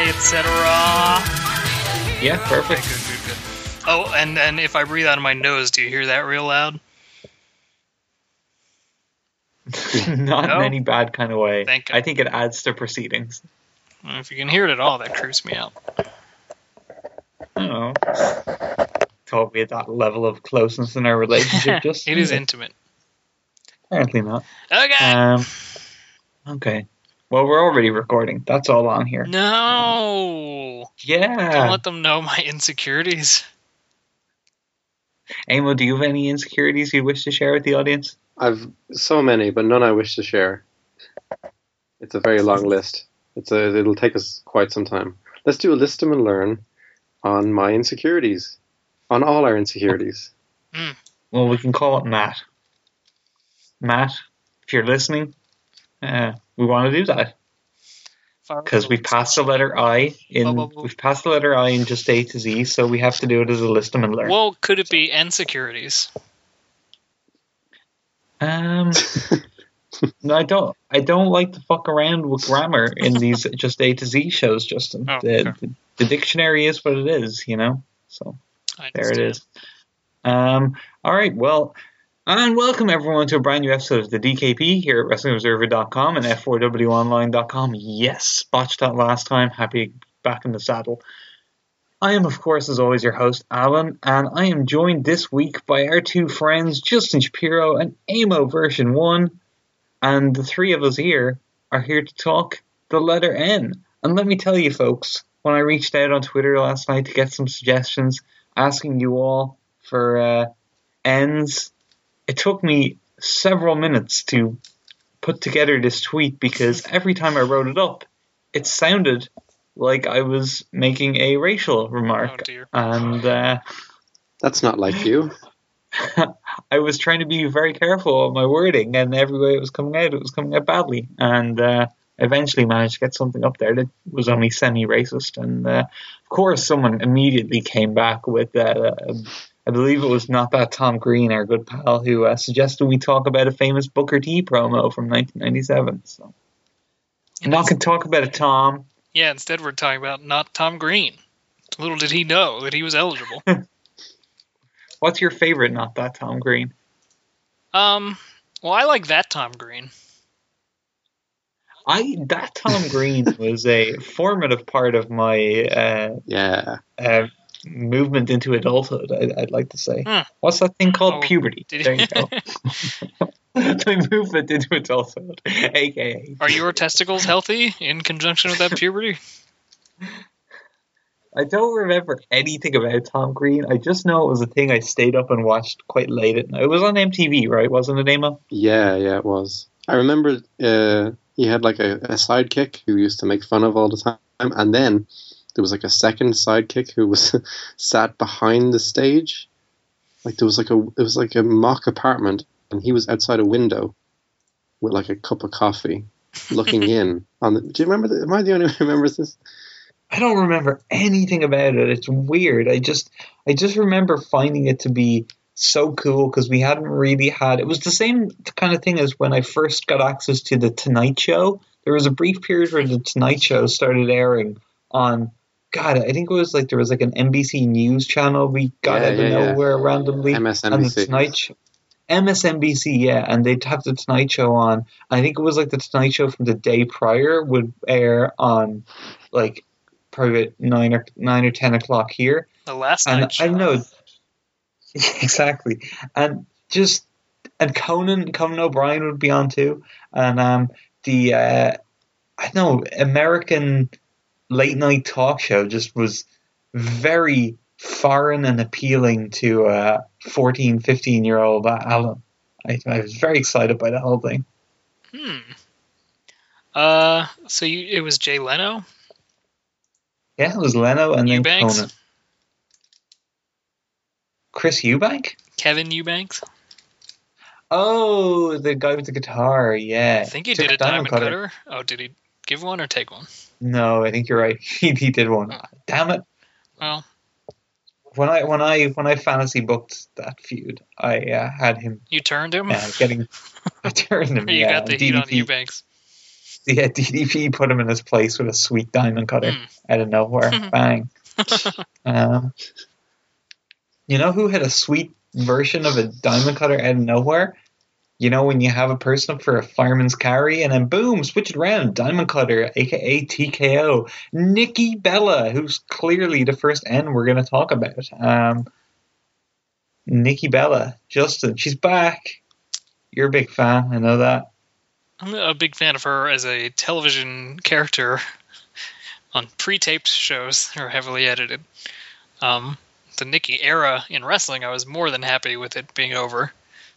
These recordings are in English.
etc. Yeah, perfect. Okay, good. Oh, and if I breathe out of my nose, do you hear that real loud? Not in any bad kind of way. Thank God. I think it adds to proceedings. Well, if you can hear it at all, that creeps me out. I don't know. Told me at that level of closeness in our relationship. Just It is intimate. Apparently not. Okay. Okay. Well, we're already recording. That's all on here. No. Yeah. Don't let them know my insecurities. Amo, do you have any insecurities you wish to share with the audience? I've so many, but none I wish to share. It's a very long list. It'll take us quite some time. Let's do a list them and learn on my insecurities. On all our insecurities. Well, we can call it Matt. Matt, if you're listening, we want to do that. Because we've passed the letter I we've passed the letter I in just A to Z, so we have to do it as a list them and learn. Well, could it be insecurities? No, I don't like to fuck around with grammar in these just A to Z shows, Justin. The dictionary is what it is, you know? So there it is. All right, well, and welcome everyone to a brand new episode of the DKP here at WrestlingObserver.com and F4WOnline.com. Yes, botched that last time. Happy to be back in the saddle. I am, of course, as always, your host, Alan, and I am joined this week by our two friends, Justin Shapiro and Amo version 1. And the three of us here are here to talk the letter N. And let me tell you, folks, when I reached out on Twitter last night to get some suggestions, asking you all for N's, it took me several minutes to put together this tweet because every time I wrote it up, it sounded like I was making a racial remark. Oh, dear. And that's not like you. I was trying to be very careful of my wording, and every way it was coming out badly. And eventually managed to get something up there that was only semi-racist. And of course, someone immediately came back with, I believe it was Not That Tom Green, our good pal, who suggested we talk about a famous Booker T promo from 1997. So I'm not going to talk about it, Tom. Yeah, instead we're talking about not Tom Green. Little did he know that he was eligible. What's your favorite Not That Tom Green? Well, I like That Tom Green. That Tom Green was a formative part of my movement into adulthood, I'd like to say. What's that thing called? Puberty. There you go. My movement into adulthood, a.k.a. Are your testicles healthy in conjunction with that puberty? I don't remember anything about Tom Green. I just know it was a thing I stayed up and watched quite late at night. It was on MTV, right? Wasn't it, Amo? Yeah, it was. I remember he had like a sidekick who used to make fun of all the time, and then there was like a second sidekick who was sat behind the stage. Like it was like a mock apartment, and he was outside a window with like a cup of coffee, looking in. Do you remember? Am I the only one who remembers this? I don't remember anything about it. It's weird. I just remember finding it to be so cool because we hadn't really had. It was the same kind of thing as when I first got access to the Tonight Show. There was a brief period where the Tonight Show started airing on. God, I think it was like there was like an NBC News channel we got out of nowhere randomly. MSNBC. And the Tonight Show. MSNBC, yeah, and they'd have the Tonight Show on. I think it was like the Tonight Show from the day prior would air on like probably at 9 or 10 o'clock here. The last night show. I know exactly, and Conan O'Brien would be on too, and I know American late night talk show just was very foreign and appealing to 14, 15-year-old Alan. I was very excited by the whole thing. So it was Jay Leno? Yeah, it was Leno and Eubanks? then Conan. Chris Eubank? Kevin Eubanks? Oh, the guy with the guitar, yeah. I think he did a diamond cutter. Oh, did he give one or take one? No, I think you're right. He did one. Oh. Damn it. Well, when I fantasy booked that feud, I had him. You turned him? I turned him. You got the heat on Eubanks. Yeah, DDP put him in his place with a sweet diamond cutter out of nowhere. Bang. You know who had a sweet version of a diamond cutter out of nowhere? You know when you have a person up for a fireman's carry and then boom, switch it around, diamond cutter, aka TKO. Nikki Bella, who's clearly the first N we're going to talk about. Nikki Bella, Justin, she's back. You're a big fan, I know that. I'm a big fan of her as a television character on pre-taped shows that are heavily edited. The Nikki era in wrestling, I was more than happy with it being over.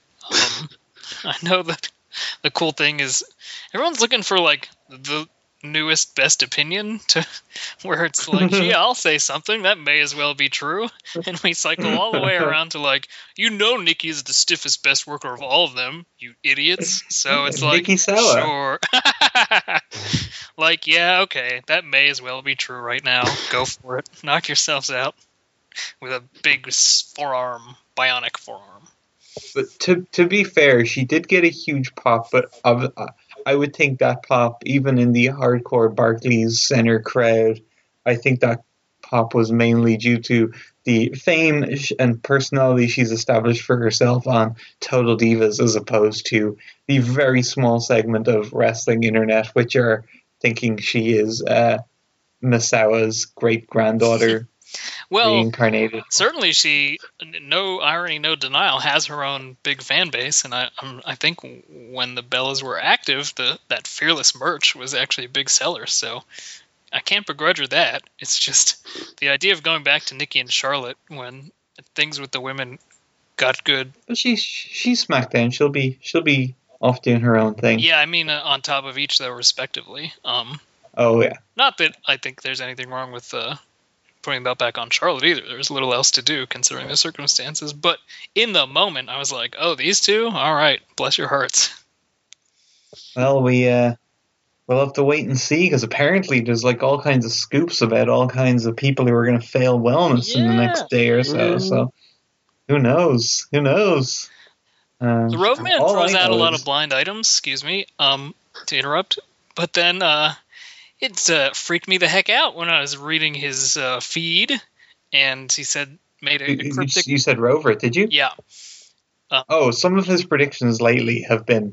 I know that the cool thing is everyone's looking for like the newest best opinion to where it's like, gee, I'll say something that may as well be true, and we cycle all the way around to like, Nikki's the stiffest best worker of all of them, you idiots. So it's like, Nikki Sella. Sure. Like, yeah, okay, that may as well be true right now. Go for it. Knock yourselves out with a big forearm, bionic forearm. But to be fair, she did get a huge pop, but I would think that pop, even in the hardcore Barclays Center crowd, I think that pop was mainly due to the fame and personality she's established for herself on Total Divas, as opposed to the very small segment of wrestling internet, which are thinking she is Misawa's great-granddaughter. Well, reincarnated. Certainly she, no irony, no denial, has her own big fan base, and I think when the Bellas were active, that Fearless merch was actually a big seller, so I can't begrudge her that. It's just the idea of going back to Nikki and Charlotte when things with the women got good. But she's SmackDown. She'll be off doing her own thing. Yeah, I mean on top of each though, respectively. Oh yeah. Not that I think there's anything wrong with putting that back on Charlotte either. There's little else to do considering the circumstances. But in the moment, I was like, oh, these two? All right. Bless your hearts. Well, we'll have to wait and see, because apparently there's like all kinds of scoops about all kinds of people who are going to fail wellness in the next day or so. So who knows? Who knows? The Roadman throws out a lot of blind items, to interrupt. But then it freaked me the heck out when I was reading his feed, and he said made a cryptic. You said Rover, did you? Yeah. Some of his predictions lately have been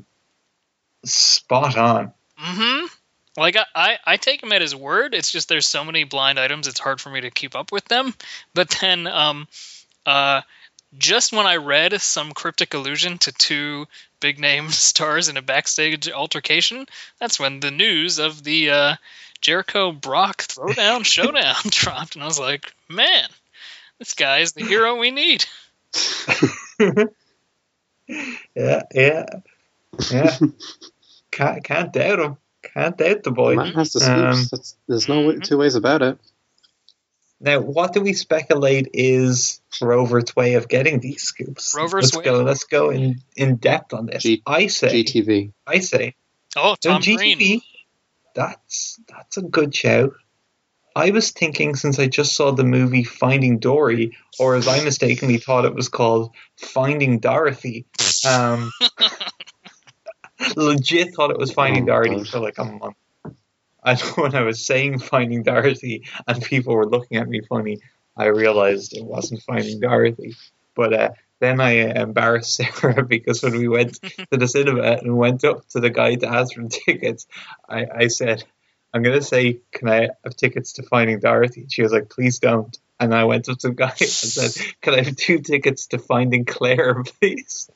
spot on. Mm-hmm. Like I take him at his word. It's just there's so many blind items, it's hard for me to keep up with them. But then, just when I read some cryptic allusion to two big name stars in a backstage altercation, that's when the news of the Jericho Brock Throwdown Showdown dropped, and I was like, man, this guy is the hero we need. Yeah. Can't doubt him. Can't doubt the boy. Man has the scoops. There's no two ways about it. Now, what do we speculate is Rover's way of getting these scoops? Let's go in depth on this. GTV. I say. Oh, Tom GTV, Green. That's a good shout. I was thinking, since I just saw the movie Finding Dory, or as I mistakenly thought it was called, Finding Dorothy. Legit thought it was Finding Dorothy for like a month. And when I was saying Finding Dorothy and people were looking at me funny, I realized it wasn't Finding Dorothy. But then I embarrassed Sarah, because when we went to the cinema and went up to the guy to ask for tickets, I said, I'm going to say, can I have tickets to Finding Dorothy? She was like, please don't. And I went up to the guy and said, can I have 2 tickets to Finding Claire, please?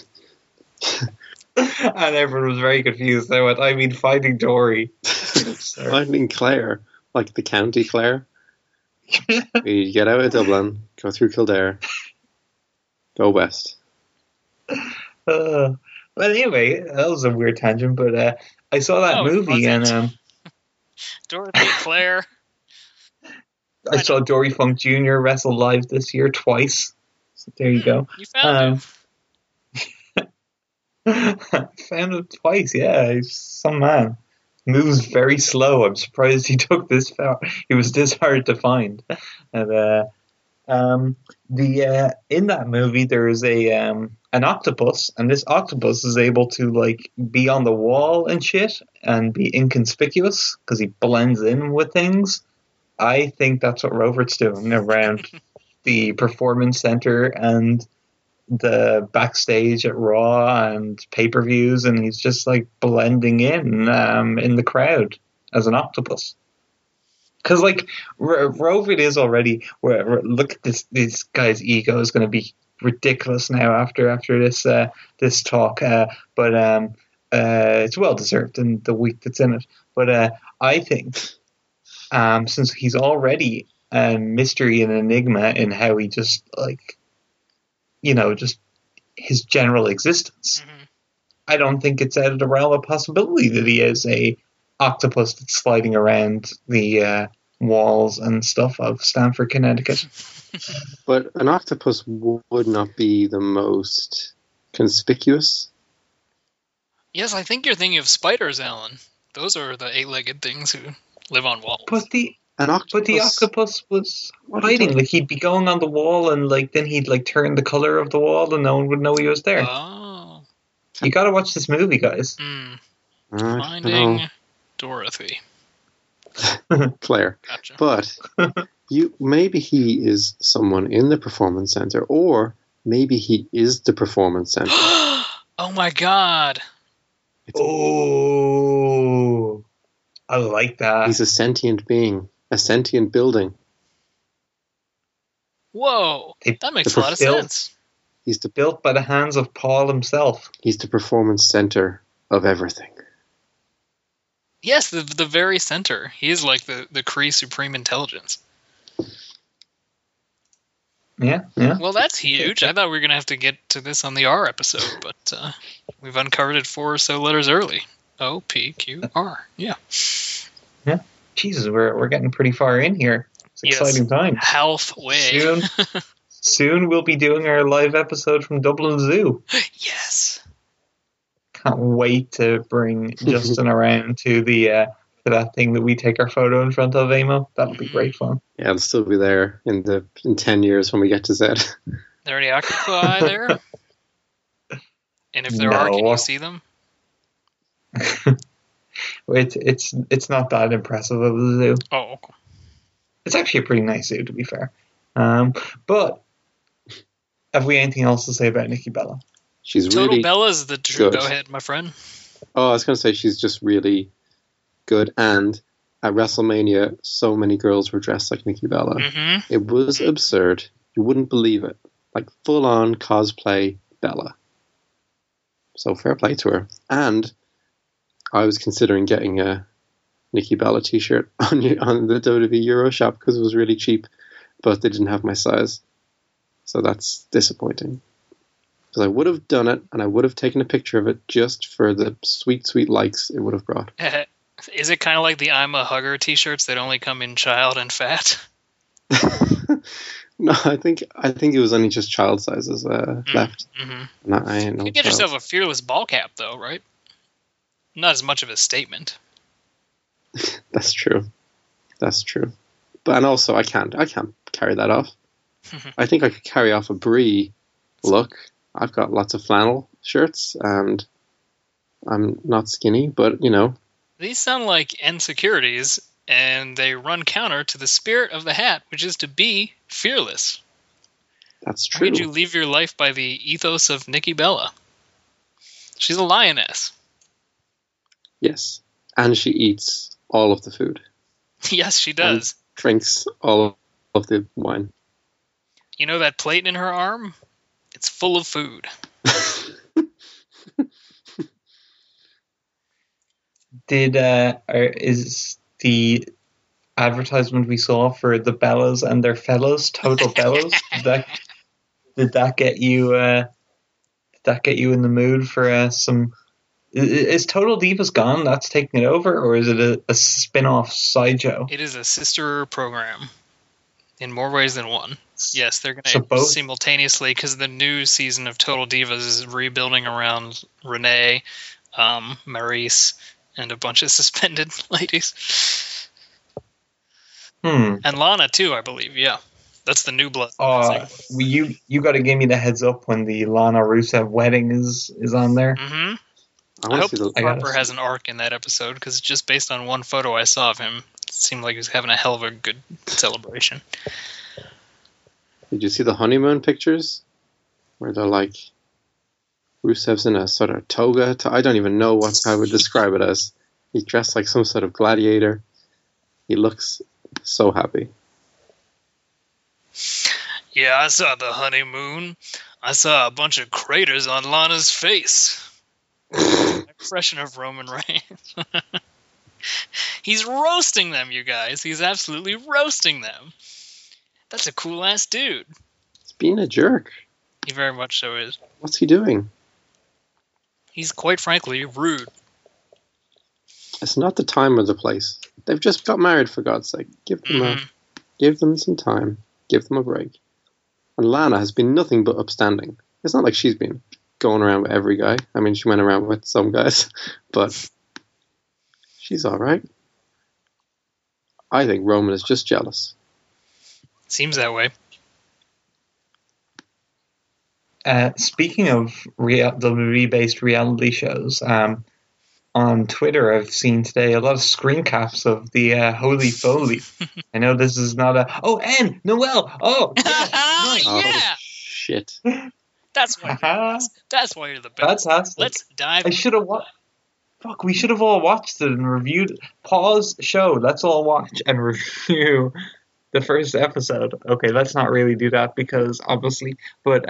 And everyone was very confused. I went, I mean Finding Dory. Finding Clare, like the County Clare. You get out of Dublin, go through Kildare, go west. Well, anyway, that was a weird tangent, but I saw that movie and Dorothy Clare. I saw Dory Funk Jr. wrestle live this year twice. So there you go. You found him. Found him twice, yeah. He's some man. Moves very slow. I'm surprised he took this far. He was this hard to find. And in that movie, there is a an octopus, and this octopus is able to like be on the wall and shit and be inconspicuous because he blends in with things. I think that's what Rovert's doing around the performance center and the backstage at Raw and pay-per-views, and he's just like blending in the crowd as an octopus. Because like Rovert is already. Look at this guy's ego is going to be ridiculous now after this talk, but it's well deserved in the week that's in it. But I think since he's already a mystery and enigma in how he just like, just his general existence, I don't think it's out of the realm of possibility that he is a octopus that's sliding around the walls and stuff of Stamford, Connecticut. But an octopus would not be the most conspicuous. Yes, I think you're thinking of spiders, Alan. Those are the 8-legged things who live on walls. But the octopus was hiding. Like he'd be going on the wall, and like then he'd like turn the color of the wall, and no one would know he was there. Oh, you got to watch this movie, guys. Finding Dorothy. Claire. Gotcha. But maybe he is someone in the performance center, or maybe he is the performance center. Oh my god. Oh, I like that. He's a sentient being, a sentient building. Whoa, that makes a lot of sense. He's built by the hands of Paul himself. He's the performance center of everything. Yes, the very center. He is like the Kree Supreme Intelligence. Yeah. Well, that's huge. I thought we were going to have to get to this on the R episode, but we've uncovered it 4 or so letters early. O-P-Q-R. Yeah. Yeah. Jesus, we're getting pretty far in here. It's exciting time. Halfway. Soon we'll be doing our live episode from Dublin Zoo. Yes. Can't wait to bring Justin around to to that thing that we take our photo in front of, Amo. That'll be great fun. Yeah, I'll still be there in 10 years when we get to Z. There any octopi there? And if there are, can you see them? It's not that impressive of a zoo. Oh, okay. It's actually a pretty nice zoo, to be fair. But have we anything else to say about Nikki Bella? She's Total really Bella's the good. Go ahead, my friend. Oh, I was going to say she's just really good. And at WrestleMania, so many girls were dressed like Nikki Bella. Mm-hmm. It was absurd. You wouldn't believe it. Like full-on cosplay Bella. So fair play to her. And I was considering getting a Nikki Bella t-shirt on the WWE Euro shop because it was really cheap, but they didn't have my size. So that's disappointing. Because I would have done it, and I would have taken a picture of it just for the sweet, sweet likes it would have brought. Is it kind of like the I'm a Hugger t-shirts that only come in child and fat? No, I think it was only just child sizes left. Mm-hmm. You get yourself a Fearless ball cap, though, right? Not as much of a statement. That's true. But and also, I can't carry that off. I think I could carry off a Brie look. I've got lots of flannel shirts, and I'm not skinny, but These sound like insecurities, and they run counter to the spirit of the hat, which is to be fearless. That's true. Why would you leave your life by the ethos of Nikki Bella? She's a lioness. Yes, and she eats all of the food. Yes, she does. And drinks all of the wine. You know that plate in her arm? It's full of food. Is the advertisement we saw for the Bellas and their fellows, Total Bellas, did that get you in the mood for some? Is Total Divas gone? That's taking it over, or is it a spin-off sideshow? It is a sister program in more ways than one. Yes, they're going to simultaneously, because the new season of Total Divas is rebuilding around Renee, Maurice, and a bunch of suspended ladies. And Lana, too, I believe, yeah. That's the new blood. You got to give me the heads up when the Lana Rusev wedding is on there. Mm-hmm. I hope Harper has an arc in that episode, because just based on one photo I saw of him, it seemed like he was having a hell of a good celebration. Did you see the honeymoon pictures? Where they're like, Rusev's in a sort of toga. I don't even know what I would describe it as. He's dressed like some sort of gladiator. He looks so happy. Yeah, I saw the honeymoon. I saw a bunch of craters on Lana's face. Impression of Roman Reigns. He's roasting them, you guys. He's absolutely roasting them. That's a cool-ass dude. He's being a jerk. He very much so is. What's he doing? He's quite frankly rude. It's not the time or the place. They've just got married, for God's sake. Give them some time. Give them a break. And Lana has been nothing but upstanding. It's not like she's been going around with every guy. I mean, she went around with some guys, but she's all right. I think Roman is just jealous. Seems that way. Speaking of WWE-based reality shows, on Twitter I've seen today a lot of screen caps of the Holy Foley. I know this is not a... Oh, and Noelle! Oh, yeah! Nice. Yeah! Oh, shit. That's why you're the best. Fantastic. Let's dive... I should have watched... Fuck, we should have all watched it and reviewed... Pause show. Let's all watch and review the first episode. Okay, let's not really do that because obviously... But,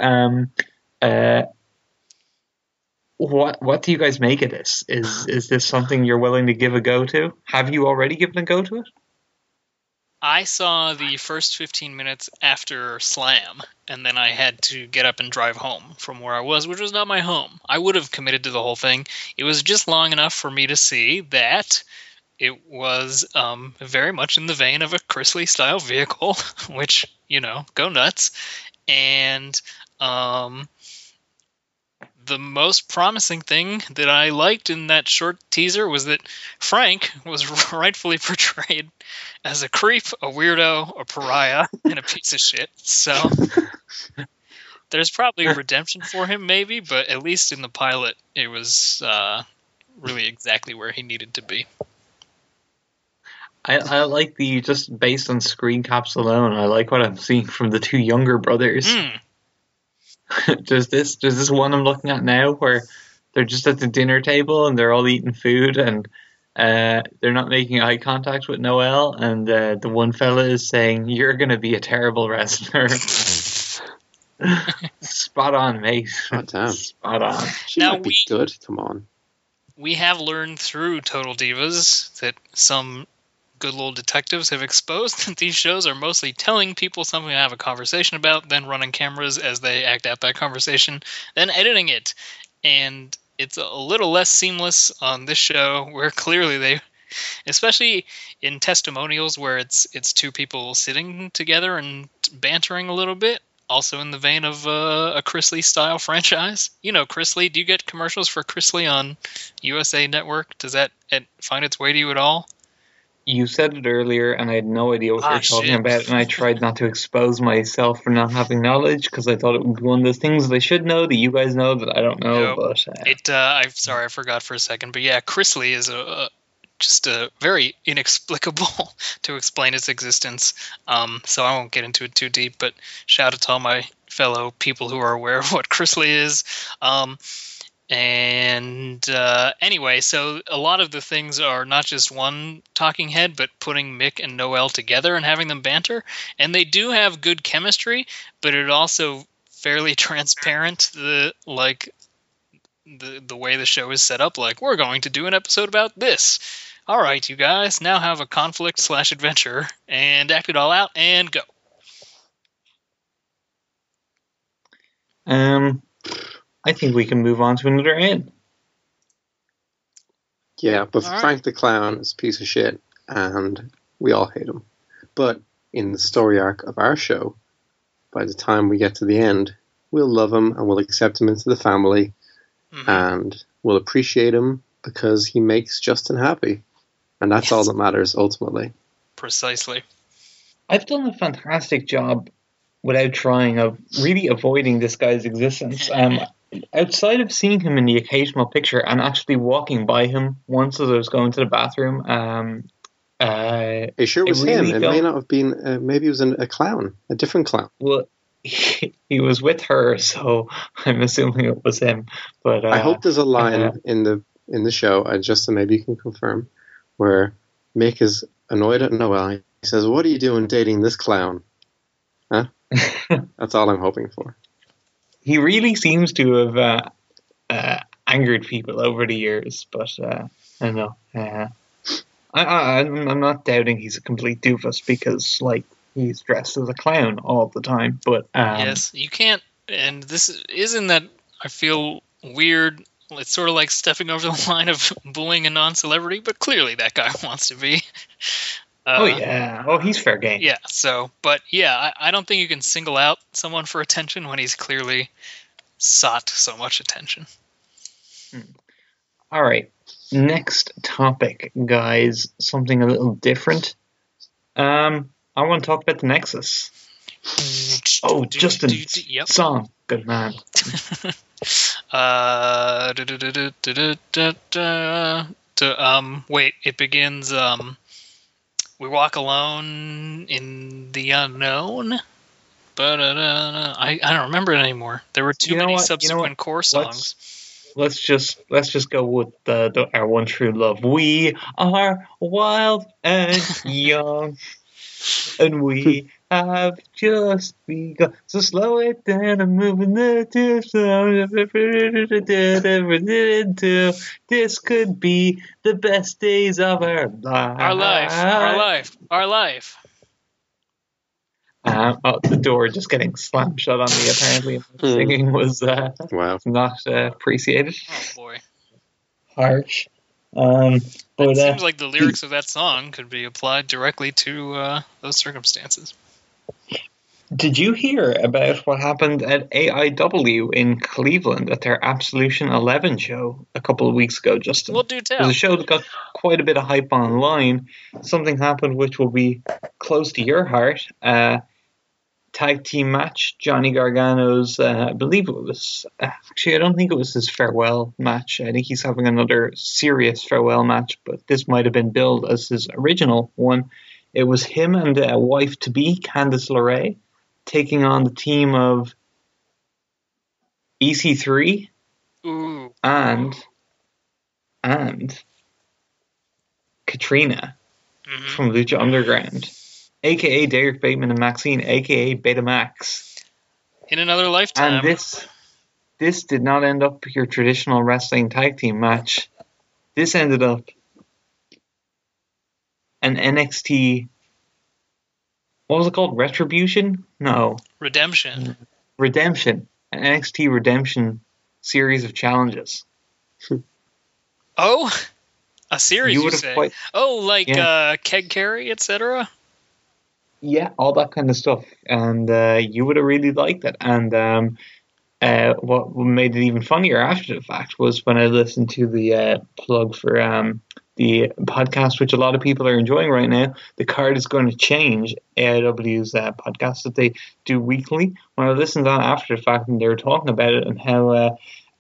what do you guys make of this? Is this something you're willing to give a go to? Have you already given a go to it? I saw the first 15 minutes after Slam, and then I had to get up and drive home from where I was, which was not my home. I would have committed to the whole thing. It was just long enough for me to see that it was very much in the vein of a Chris Lee style vehicle, which, go nuts. And the most promising thing that I liked in that short teaser was that Frank was rightfully portrayed as a creep, a weirdo, a pariah, and a piece of shit. So there's probably redemption for him, maybe, but at least in the pilot, it was really exactly where he needed to be. I like just based on screen caps alone, I like what I'm seeing from the two younger brothers. There's this one I'm looking at now where they're just at the dinner table and they're all eating food and they're not making eye contact with Noelle, and the one fella is saying, "You're gonna be a terrible wrestler." Spot on, mate. Oh, damn. Spot on. She might be good. Come on. We have learned through Total Divas that some good little detectives have exposed that these shows are mostly telling people something to have a conversation about, then running cameras as they act out that conversation, then editing it. And it's a little less seamless on this show, where clearly they, especially in testimonials where it's two people sitting together and bantering a little bit, also in the vein of a Chris Lee style franchise. Chris Lee, do you get commercials for Chris Lee on USA Network? Does that find its way to you at all? You said it earlier, and I had no idea what you were talking about, and I tried not to expose myself for not having knowledge, because I thought it would be one of those things that I should know, that you guys know, that I don't know. But I'm sorry, I forgot for a second, but yeah, Chris Lee is just very inexplicable to explain its existence, so I won't get into it too deep, but shout out to all my fellow people who are aware of what Chris Lee is. Anyway, so a lot of the things are not just one talking head, but putting Mick and Noelle together and having them banter. And they do have good chemistry, but it also fairly transparent, the way the show is set up. Like, we're going to do an episode about this. All right, you guys, now have a conflict/adventure and act it all out and go. I think we can move on to another end. Yeah, but Frank the Clown is a piece of shit, and we all hate him. But in the story arc of our show, by the time we get to the end, we'll love him and we'll accept him into the family, and we'll appreciate him because he makes Justin happy. And that's all that matters, ultimately. Precisely. I've done a fantastic job without trying, of really avoiding this guy's existence. Outside of seeing him in the occasional picture and actually walking by him once as I was going to the bathroom, it sure was really him. It may not have been. Maybe it was a clown, a different clown. Well, he was with her, so I'm assuming it was him. But I hope there's a line in the show, just so maybe you can confirm, where Mick is annoyed at Noel. He says, "What are you doing dating this clown?" Huh? That's all I'm hoping for. He really seems to have angered people over the years, but I don't know. I'm not doubting he's a complete doofus because, like, he's dressed as a clown all the time. But yes, you can't. And this isn't that I feel weird. It's sort of like stepping over the line of bullying a non-celebrity, but clearly that guy wants to be. He's fair game. Yeah. So, but yeah, I don't think you can single out someone for attention when he's clearly sought so much attention. All right. Next topic, guys. Something a little different. I want to talk about the Nexus. Justin's song. Good man. Wait, it begins, we walk alone in the unknown. I don't remember it anymore. There were too many subsequent core songs. Let's just go with our one true love. We are wild and young, and we have just begun. So slow it down and moving the into. This could be the best days of our life. Our life. The door just getting slammed shut on me. Apparently, singing was not appreciated. Oh boy, harsh. But it seems like the lyrics of that song could be applied directly to those circumstances. Did you hear about what happened at AIW in Cleveland at their Absolution 11 show a couple of weeks ago, Justin? Well, do tell. It was a show that got quite a bit of hype online. Something happened which will be close to your heart. Tag team match. Johnny Gargano's, I believe it was, actually I don't think it was his farewell match. I think he's having another serious farewell match, but this might have been billed as his original one. It was him and wife-to-be, Candice LeRae, taking on the team of EC3 and Katrina from Lucha Underground, a.k.a. Derek Bateman and Maxine, a.k.a. Betamax. In another lifetime. And this did not end up your traditional wrestling tag team match. This ended up an NXT... What was it called? Retribution? No. Redemption. An NXT Redemption series of challenges. Oh? A series, you say? Keg Carry, etc.? Yeah, all that kind of stuff. And you would have really liked it. And what made it even funnier after the fact was when I listened to the plug for... the podcast, which a lot of people are enjoying right now. The card is going to change. AIW's podcast that they do weekly. When I listened on after the fact, and they were talking about it and how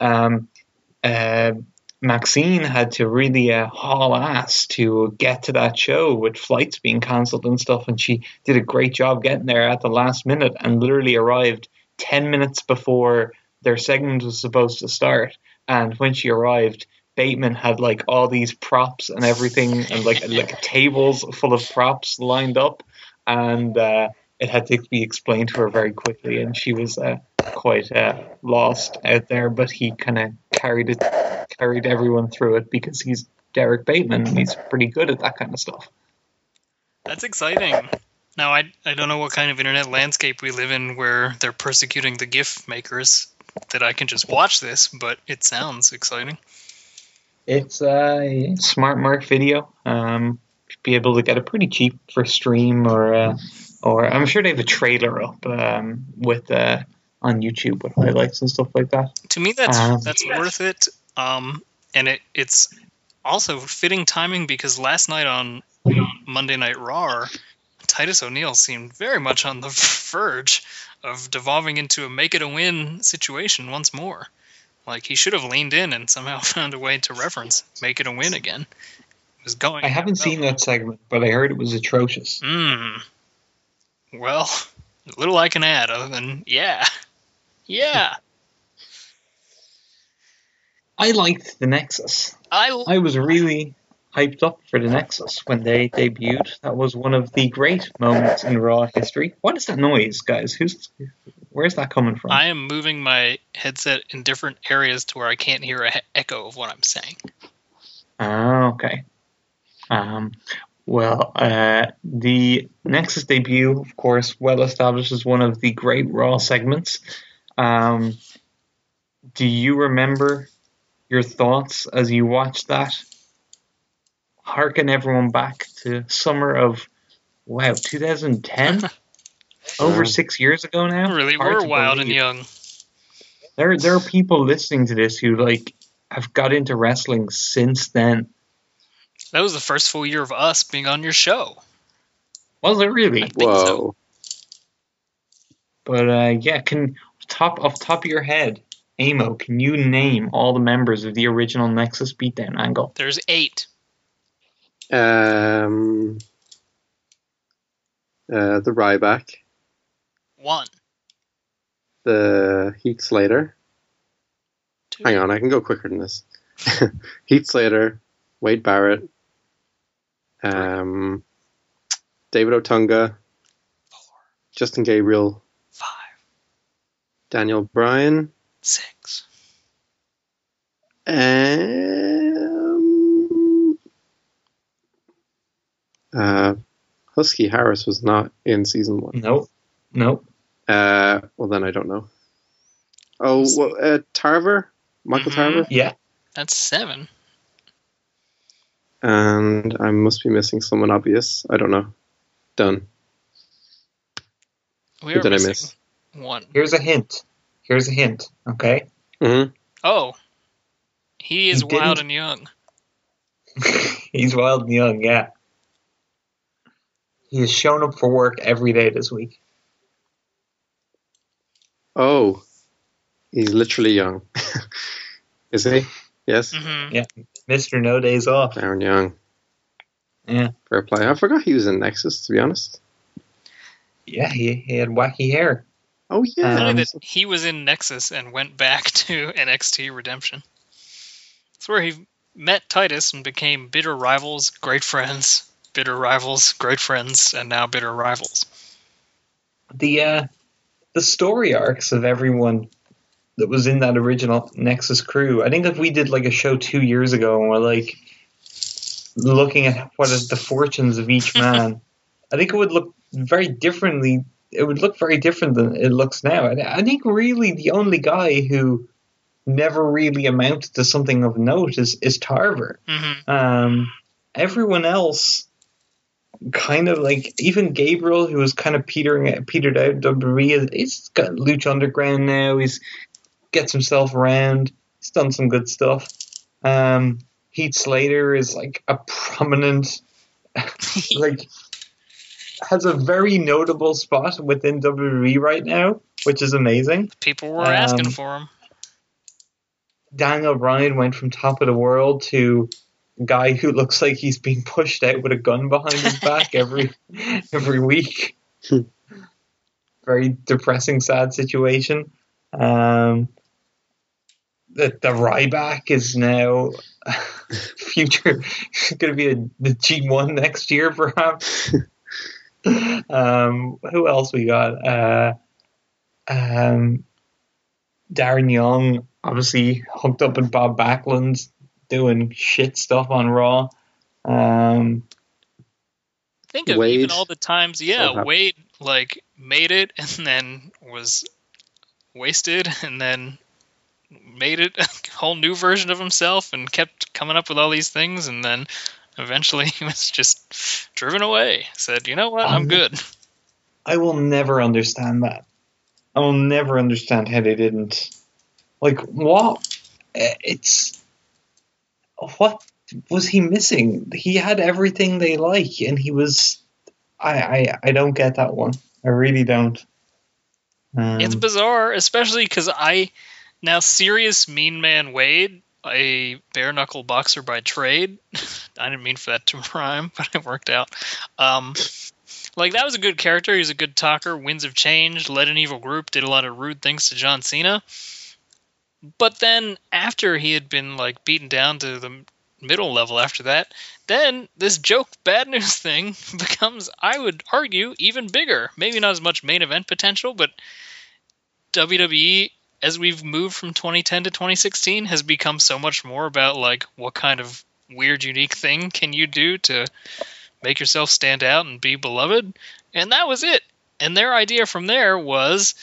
Maxine had to really haul ass to get to that show with flights being cancelled and stuff, and she did a great job getting there at the last minute and literally arrived 10 minutes before their segment was supposed to start. And when she arrived, Bateman had like all these props and everything, and like tables full of props lined up, and it had to be explained to her very quickly, and she was quite lost out there. But he kind of carried everyone through it because he's Derek Bateman, and he's pretty good at that kind of stuff. That's exciting. Now I don't know what kind of internet landscape we live in where they're persecuting the GIF makers that I can just watch this, but it sounds exciting. It's a Smart Mark video. Be able to get it pretty cheap for stream, or I'm sure they have a trailer up with on YouTube with highlights and stuff like that. To me, that's worth it. And it's also fitting timing because last night on Monday Night Raw, Titus O'Neil seemed very much on the verge of devolving into a make-it-a-win situation once more. Like, he should have leaned in and somehow found a way to reference make it a win again. It was going. I haven't seen that segment, but I heard it was atrocious. Well, little I can add other than, yeah. I liked the Nexus. I was really hyped up for the Nexus when they debuted. That was one of the great moments in Raw history. What is that noise, guys? Where's that coming from? I am moving my headset in different areas to where I can't hear an echo of what I'm saying. Okay. Well, the Nexus debut, of course, well established as one of the great Raw segments. Do you remember your thoughts as you watched that? Harken everyone back to summer of 2010. Over 6 years ago now. Really, we're wild and young. There are people listening to this who have got into wrestling since then. That was the first full year of us being on your show. Was it really? I think so. But off top of your head, Amo, can you name all the members of the original Nexus Beatdown angle? There's 8. The Ryback. 1. The Heath Slater. 2. Hang on, I can go quicker than this. Heath Slater, Wade Barrett, David Otunga, 4. Justin Gabriel, 5. Daniel Bryan, 6. Husky Harris was not in season 1. Nope. Well, then I don't know. Tarver? Michael Tarver? Yeah. That's 7. And I must be missing someone obvious. I don't know. Done. Who did I miss? 1. Here's a hint. Okay? Mm-hmm. Oh. He is wild and young. He's wild and young, yeah. He has shown up for work every day this week. Oh. He's literally young. Is he? Yes? Mm-hmm. Yeah. Mr. No Days Off. Darren Young. Yeah. Fair play. I forgot he was in Nexus, to be honest. Yeah, he had wacky hair. Oh, yeah. Funny that he was in Nexus and went back to NXT Redemption. That's where he met Titus and became bitter rivals, great friends, bitter rivals, great friends, and now bitter rivals. The story arcs of everyone that was in that original Nexus crew, I think if we did a show 2 years ago and we're looking at what is the fortunes of each man, I think it would look very differently. It would look very different than it looks now. I think really the only guy who never really amounted to something of note is Tarver. Mm-hmm. Everyone else kind of even Gabriel, who was kind of petered out WWE, he's got Lucha Underground now. He's gets himself around. He's done some good stuff. Heath Slater is a prominent, has a very notable spot within WWE right now, which is amazing. People were asking for him. Daniel Bryan went from top of the world to a guy who looks like he's being pushed out with a gun behind his back every week. Very depressing, sad situation. The Ryback is now future going to be the G1 next year, perhaps. Who else we got? Darren Young, obviously hooked up with Bob Backlund, doing shit stuff on Raw. Think of Wade. Even all the times, Wade made it and then was wasted and then made it a whole new version of himself and kept coming up with all these things, and then eventually he was just driven away. Said, you know what, I'm good. I will never understand that. I will never understand how they didn't. What? What was he missing? He had everything they like, and he was I don't get that one. I really don't. It's bizarre, especially because now serious Mean Man Wade, a bare knuckle boxer by trade. I didn't mean for that to rhyme, but it worked out. Like, that was a good character. He was a good talker. Winds of Change, led an evil group, did a lot of rude things to John Cena. But then, after he had been like beaten down to the middle level after that, then this joke bad news thing becomes, I would argue, even bigger. Maybe not as much main event potential, but WWE, as we've moved from 2010 to 2016, has become so much more about like what kind of weird, unique thing can you do to make yourself stand out and be beloved. And that was it. And their idea from there was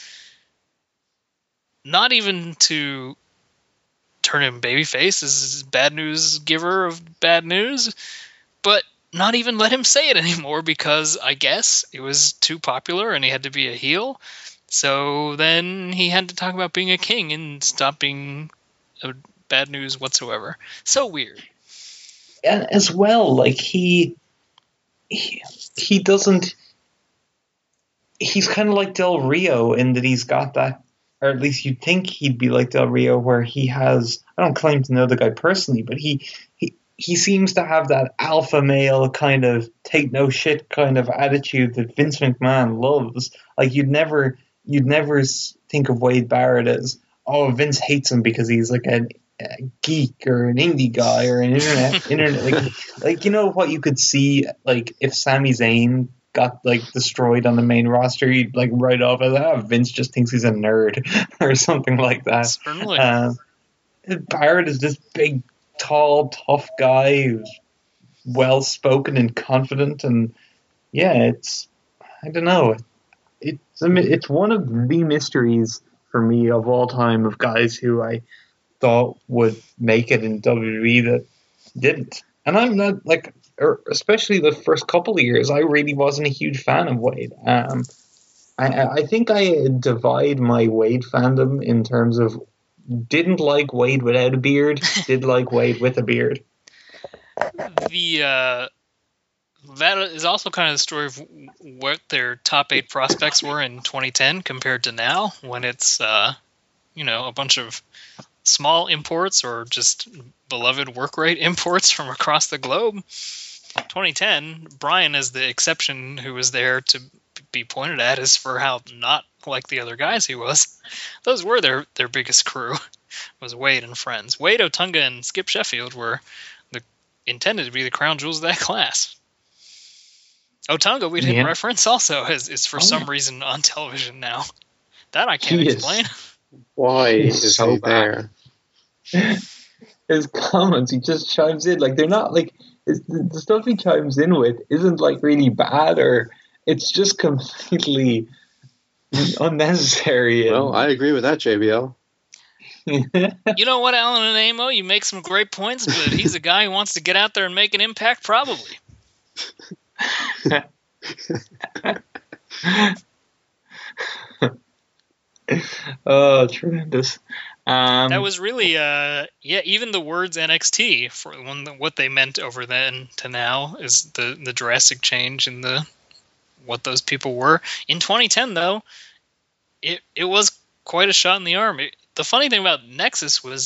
not even to turn him babyface as bad news giver of bad news, but not even let him say it anymore because I guess it was too popular and he had to be a heel. So then he had to talk about being a king and stop being a bad news whatsoever. So weird. And as well, like he doesn't. He's kind of like Del Rio in that he's got that, or at least you'd think he'd be like Del Rio, where he has. I don't claim to know the guy personally, but he seems to have that alpha male kind of take no shit kind of attitude that Vince McMahon loves. Like you'd never think of Wade Barrett as, oh, Vince hates him because he's like a geek or an indie guy or an internet like you know what you could see, like if Sami Zayn got like destroyed on the main roster, you'd like write off as, Vince just thinks he's a nerd or something like that. Certainly. Barrett is this big, tall, tough guy who's well spoken and confident, and yeah, it's, I don't know, it's one of the mysteries for me of all time of guys who I thought would make it in WWE that didn't. And I'm not like, especially the first couple of years, I really wasn't a huge fan of Wade. I think I divide my Wade fandom in terms of didn't like Wade without a beard, did like Wade with a beard. That is also kind of the story of what their top 8 prospects were in 2010 compared to now, when it's a bunch of small imports or just beloved work rate imports from across the globe. 2010, Brian is the exception who was there to be pointed at as for how not like the other guys he was. Those were their biggest crew, was Wade and friends. Wade, Otunga, and Skip Sheffield were intended to be the crown jewels of that class. Otunga, we didn't reference, also is for some reason on television now. That I can't explain. Why is he there? His comments, he just chimes in. Like, they're not like, the stuff he chimes in with isn't like really bad, or it's just completely unnecessary. Well, I agree with that, JBL. You know what, Alan and Amo? You make some great points, but he's a guy who wants to get out there and make an impact, probably. Oh, tremendous. That was really, even the words NXT, for what they meant over then to now, is the drastic change in what those people were. In 2010, though, it was quite a shot in the arm. The funny thing about Nexus was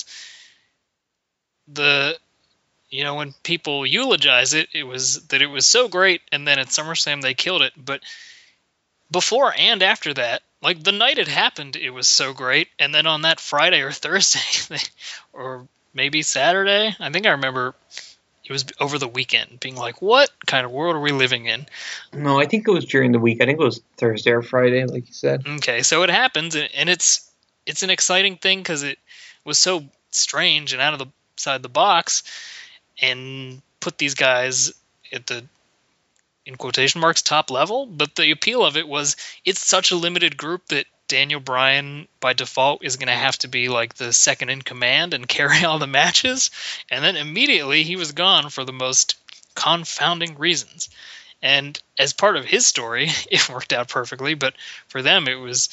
when people eulogize it, it was so great, and then at SummerSlam they killed it. But before and after that, like the night it happened, it was so great, and then on that Friday or Thursday, or maybe Saturday, I think I remember it was over the weekend, being like, what kind of world are we living in? No, I think it was during the week. I think it was Thursday or Friday, like you said. Okay, so it happens, and it's an exciting thing because it was so strange and out of the box, and put these guys at the, in quotation marks, top level. But the appeal of it was it's such a limited group that Daniel Bryan, by default, is going to have to be like the second in command and carry all the matches. And then immediately he was gone for the most confounding reasons. And as part of his story, it worked out perfectly. But for them, it was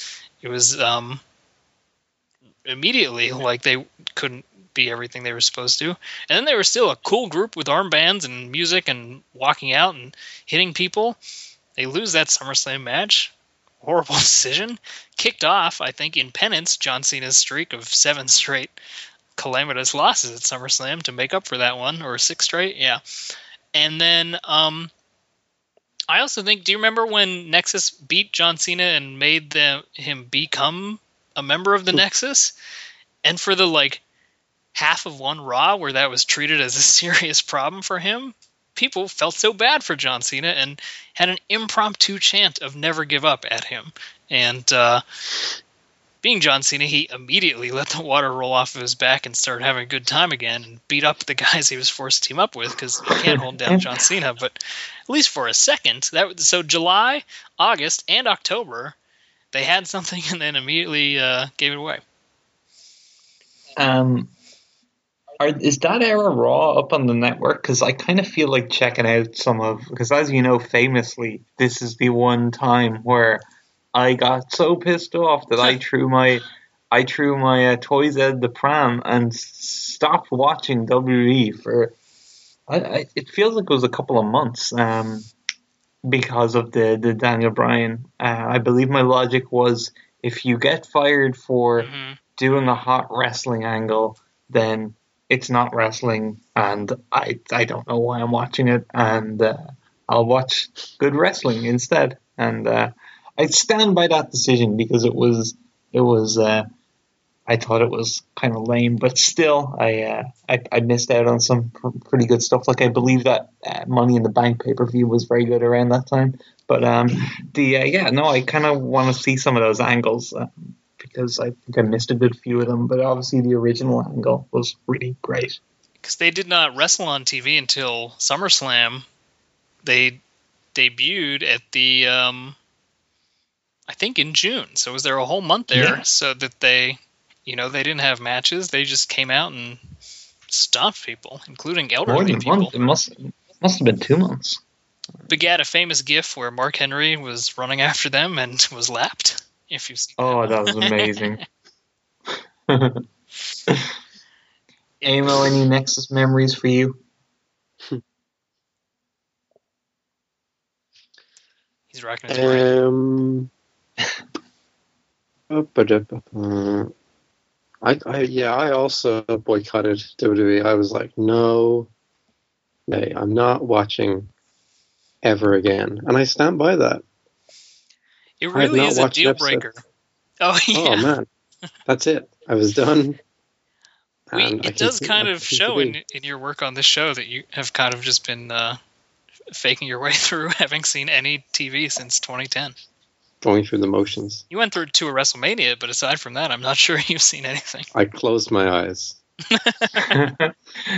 immediately like they couldn't be everything they were supposed to. And then they were still a cool group with armbands and music and walking out and hitting people. They lose that SummerSlam match. Horrible decision. Kicked off, I think, in penance, John Cena's streak of 7 straight calamitous losses at SummerSlam to make up for that one, or 6 straight, yeah. And then I also think, do you remember when Nexus beat John Cena and made him become a member of the Nexus? And for the half of one Raw where that was treated as a serious problem for him, people felt so bad for John Cena and had an impromptu chant of never give up at him. And being John Cena, he immediately let the water roll off of his back and started having a good time again and beat up the guys he was forced to team up with, because you can't hold down John Cena. But at least for a second, so July, August, and October, they had something and then immediately gave it away. Is that era Raw up on the network? Because I kind of feel like checking out because as you know, famously, this is the one time where I got so pissed off that I threw my toys out the pram and stopped watching WWE for. It feels like it was a couple of months because of the Daniel Bryan. I believe my logic was, if you get fired for doing a hot wrestling angle, then it's not wrestling, and I don't know why I'm watching it, and I'll watch good wrestling instead. And I stand by that decision because it was I thought it was kind of lame, but still I missed out on some pretty good stuff. Like, I believe that Money in the Bank pay-per-view was very good around that time. But I kind of want to see some of those angles. Because I think I missed a good few of them, but obviously the original angle was really great. Because they did not wrestle on TV until SummerSlam. They debuted at the, I think in June. So was there a whole month there so that they didn't have matches. They just came out and stomped people, including elderly people. Month. It must have been 2 months. Begat a famous gif where Mark Henry was running after them and was lapped. If you see that was amazing. Amo, any Nexus memories for you? He's rocking his brain. I also boycotted WWE. I was like, no, I'm not watching ever again, and I stand by that. It really is a deal breaker. Oh, yeah. Oh, man. That's it. I was done. It does kind of show in your work on this show that you have kind of just been faking your way through having seen any TV since 2010. Going through the motions. You went through to a WrestleMania, but aside from that, I'm not sure you've seen anything. I closed my eyes. but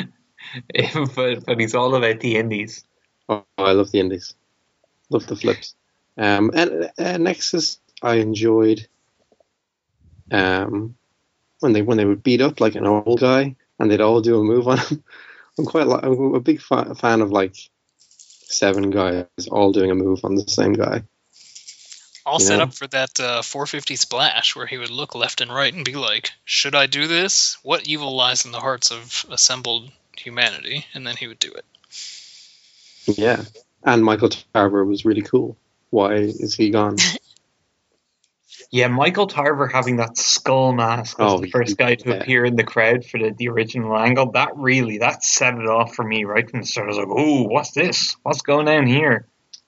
he's all about the indies. Oh, I love the indies. Love the flips. And Nexus, I enjoyed when they would beat up like an old guy and they'd all do a move on him. I'm a big fan of 7 guys all doing a move on the same guy. All set up for that 450 splash where he would look left and right and be like, should I do this? What evil lies in the hearts of assembled humanity? And then he would do it. Yeah. And Michael Tarver was really cool. Why is he gone? Yeah, Michael Tarver having that skull mask as the first guy to appear in the crowd for the original angle, that set it off for me right from the start. I was like, oh, what's this? What's going on here?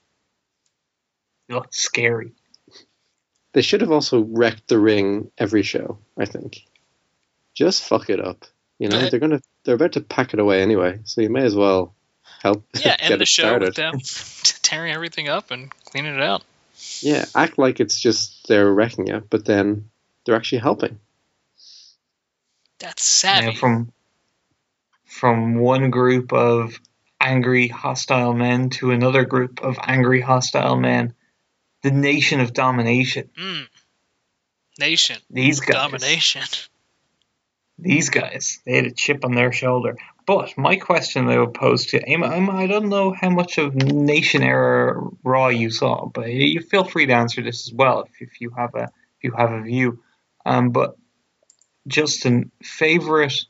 It looked scary. They should have also wrecked the ring every show, I think. Just fuck it up. They're about to pack it away anyway, so you may as well help end the show with them tearing everything up and cleaning it out. Yeah, act like it's just they're wrecking it, but then they're actually helping. That's savvy. Yeah, from one group of angry, hostile men to another group of angry, hostile men. The Nation of Domination. Nation. These guys. Domination. These guys, they had a chip on their shoulder. But my question that I would pose to Emma, I don't know how much of Nation era Raw you saw, but you feel free to answer this as well if you have a view. But Justin, favorite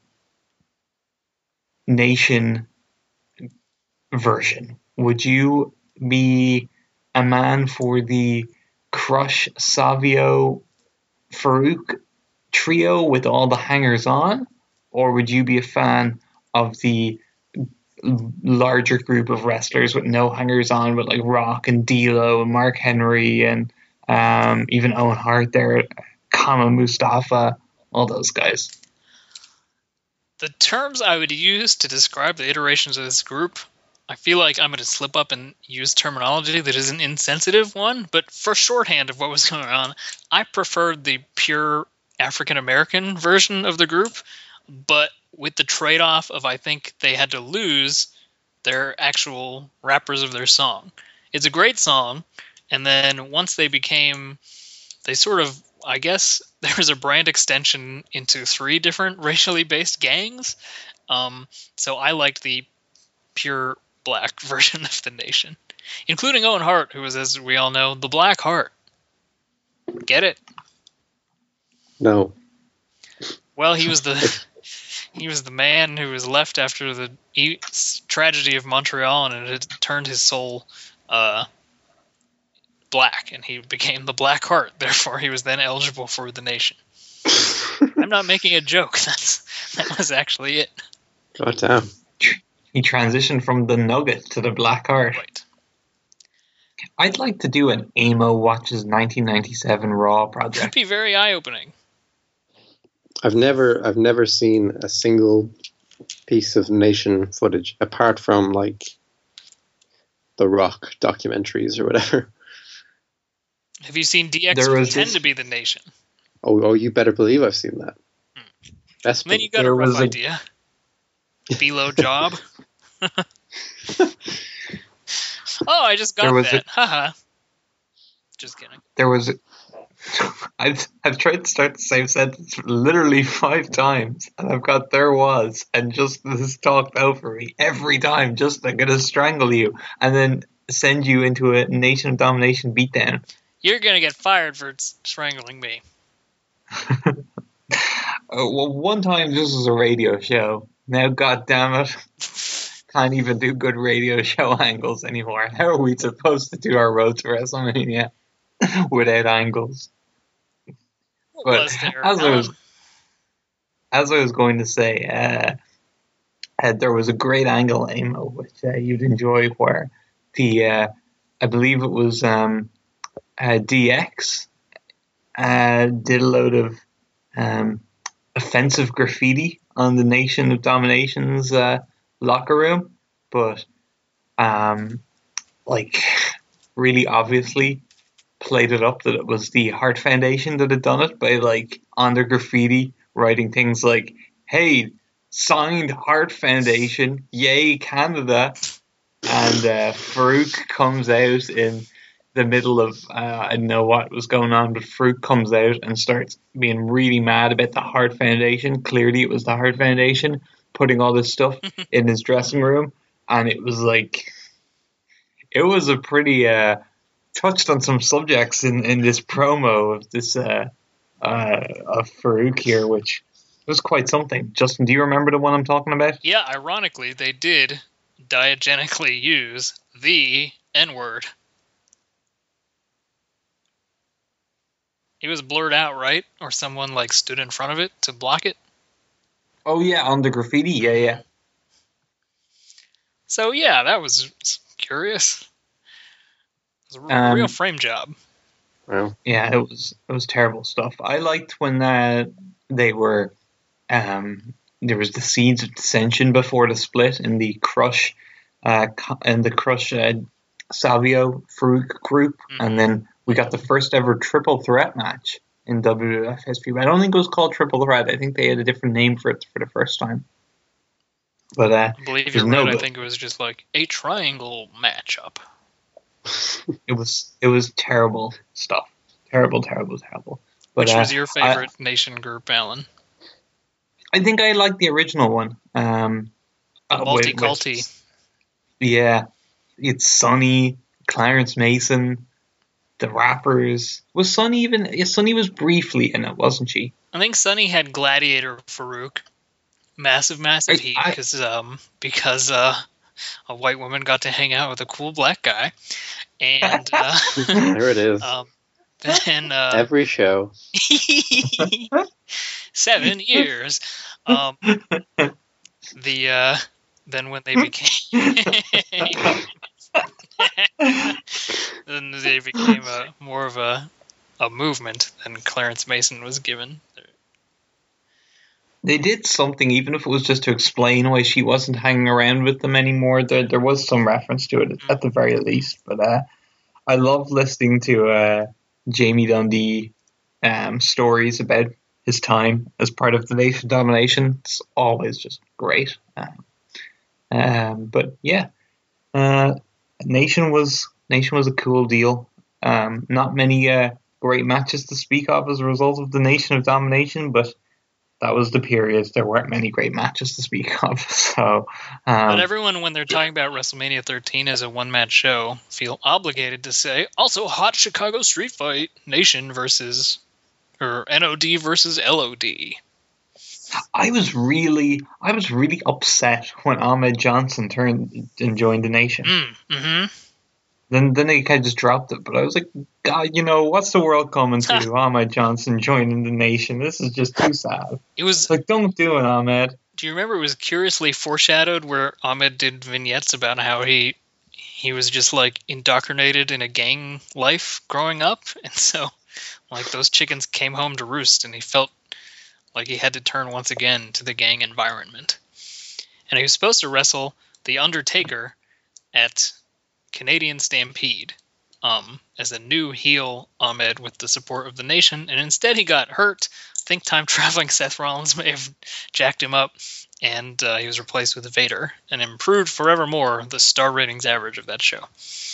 Nation version? Would you be a man for the Crush, Savio, Farouk trio with all the hangers-on? Or would you be a fan of the larger group of wrestlers with no hangers-on, with like Rock and D'Lo and Mark Henry and even Owen Hart there, Kama Mustafa, all those guys? The terms I would use to describe the iterations of this group, I feel like I'm going to slip up and use terminology that is an insensitive one, but for shorthand of what was going on, I preferred the pure African-American version of the group, but with the trade-off of I think they had to lose their actual rappers of their song. It's a great song, and then once they sort of, I guess, there was a brand extension into 3 different racially based gangs. So I liked the pure black version of the Nation, including Owen Hart, who was, as we all know, the Black Heart. Get it? No. Well, he was the man who was left after the tragedy of Montreal, and it had turned his soul black, and he became the Black Heart. Therefore, he was then eligible for the Nation. I'm not making a joke. That was actually it. God damn. He transitioned from the Nugget to the Black Heart. Right. I'd like to do an Amo Watches 1997 Raw project. That'd be very eye-opening. I've never seen a single piece of Nation footage apart from like the Rock documentaries or whatever. Have you seen DX pretend to be the Nation? Oh, you better believe I've seen that. Best then you got a rough idea. Below job. Oh, I just got that. Haha. Just kidding. There was I've tried to start the same sentence literally 5 times, and I've got there was, and just this talked over me every time. Just I'm gonna strangle you, and then send you into a Nation of Domination beatdown. You're gonna get fired for strangling me. Well, one time this was a radio show. Now, God damn it, can't even do good radio show angles anymore. How are we supposed to do our road to WrestleMania without angles? But as I was going to say, there was a great angle, Amo, which you'd enjoy, where I believe it was DX did a load of offensive graffiti on the Nation of Domination's locker room, but really obviously played it up that it was the Hart Foundation that had done it by like on their graffiti writing things like, "Hey, signed Hart Foundation, yay Canada," and Farouk comes out in the middle of I don't know what was going on, but Farouk comes out and starts being really mad about the Hart Foundation. Clearly it was the Hart Foundation putting all this stuff in his dressing room, and it was like it was a pretty touched on some subjects in this promo of this of Farouk here, which was quite something. Justin, do you remember the one I'm talking about? Yeah, ironically, they did diegetically use the N-word. It was blurred out, right? Or someone like stood in front of it to block it? Oh yeah, on the graffiti, yeah. So yeah, that was curious. It was a real frame job. Well, yeah, it was terrible stuff. I liked when they were there was the seeds of dissension before the split in the Crush Savio Farouk group, and then we got the first ever triple threat match in WWF history. I don't think it was called triple threat. I think they had a different name for it for the first time. But I believe you're right. I think it was just like a triangle matchup. It was terrible stuff. Terrible. But, which was your favorite Nation group, Alan? I think I liked the original one. Multi-culty. Yeah. It's Sonny, Clarence Mason, the rappers. Was Sonny even... Yeah, Sonny was briefly in it, wasn't she? I think Sonny had Gladiator Farouk. Massive heat because a white woman got to hang out with a cool black guy. And there it is. Then every show. 7 years. Then when they became then they became more of a movement than Clarence Mason was given. They did something, even if it was just to explain why she wasn't hanging around with them anymore. There was some reference to it at the very least. But I love listening to Jamie Dundee stories about his time as part of the Nation of Domination. It's always just great. But yeah, Nation was a cool deal. Not many great matches to speak of as a result of the Nation of Domination, but that was the period. There weren't many great matches to speak of. So, but everyone, when they're talking about WrestleMania 13 as a one-match show, feel obligated to say, also hot Chicago street fight, Nation versus, or NOD versus LOD. I was really upset when Ahmed Johnson turned and joined the Nation. Mm-hmm. Then they kind of just dropped it. But I was like, God, what's the world coming to? Ahmed Johnson joining the Nation. This is just too sad. It was like, don't do it, Ahmed. Do you remember it was curiously foreshadowed where Ahmed did vignettes about how he was just like indoctrinated in a gang life growing up, and so like those chickens came home to roost, and he felt like he had to turn once again to the gang environment. And he was supposed to wrestle The Undertaker at Canadian Stampede as a new heel Ahmed with the support of the Nation, and instead he got hurt. I think time-traveling Seth Rollins may have jacked him up, and he was replaced with Vader, and improved forevermore the star ratings average of that show.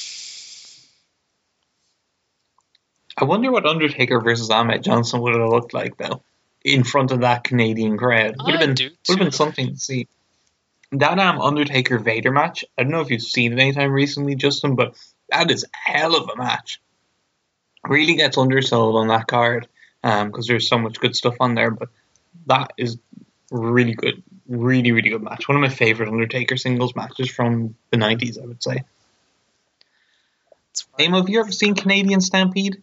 I wonder what Undertaker versus Ahmed Johnson would have looked like, though, in front of that Canadian crowd. Would have been something to see. That Undertaker Vader match, I don't know if you've seen it anytime recently, Justin, but that is a hell of a match. Really gets undersold on that card because there's so much good stuff on there, but that is really good. Really, really good match. One of my favorite Undertaker singles matches from the 90s, I would say. Amo, have you ever seen Canadian Stampede?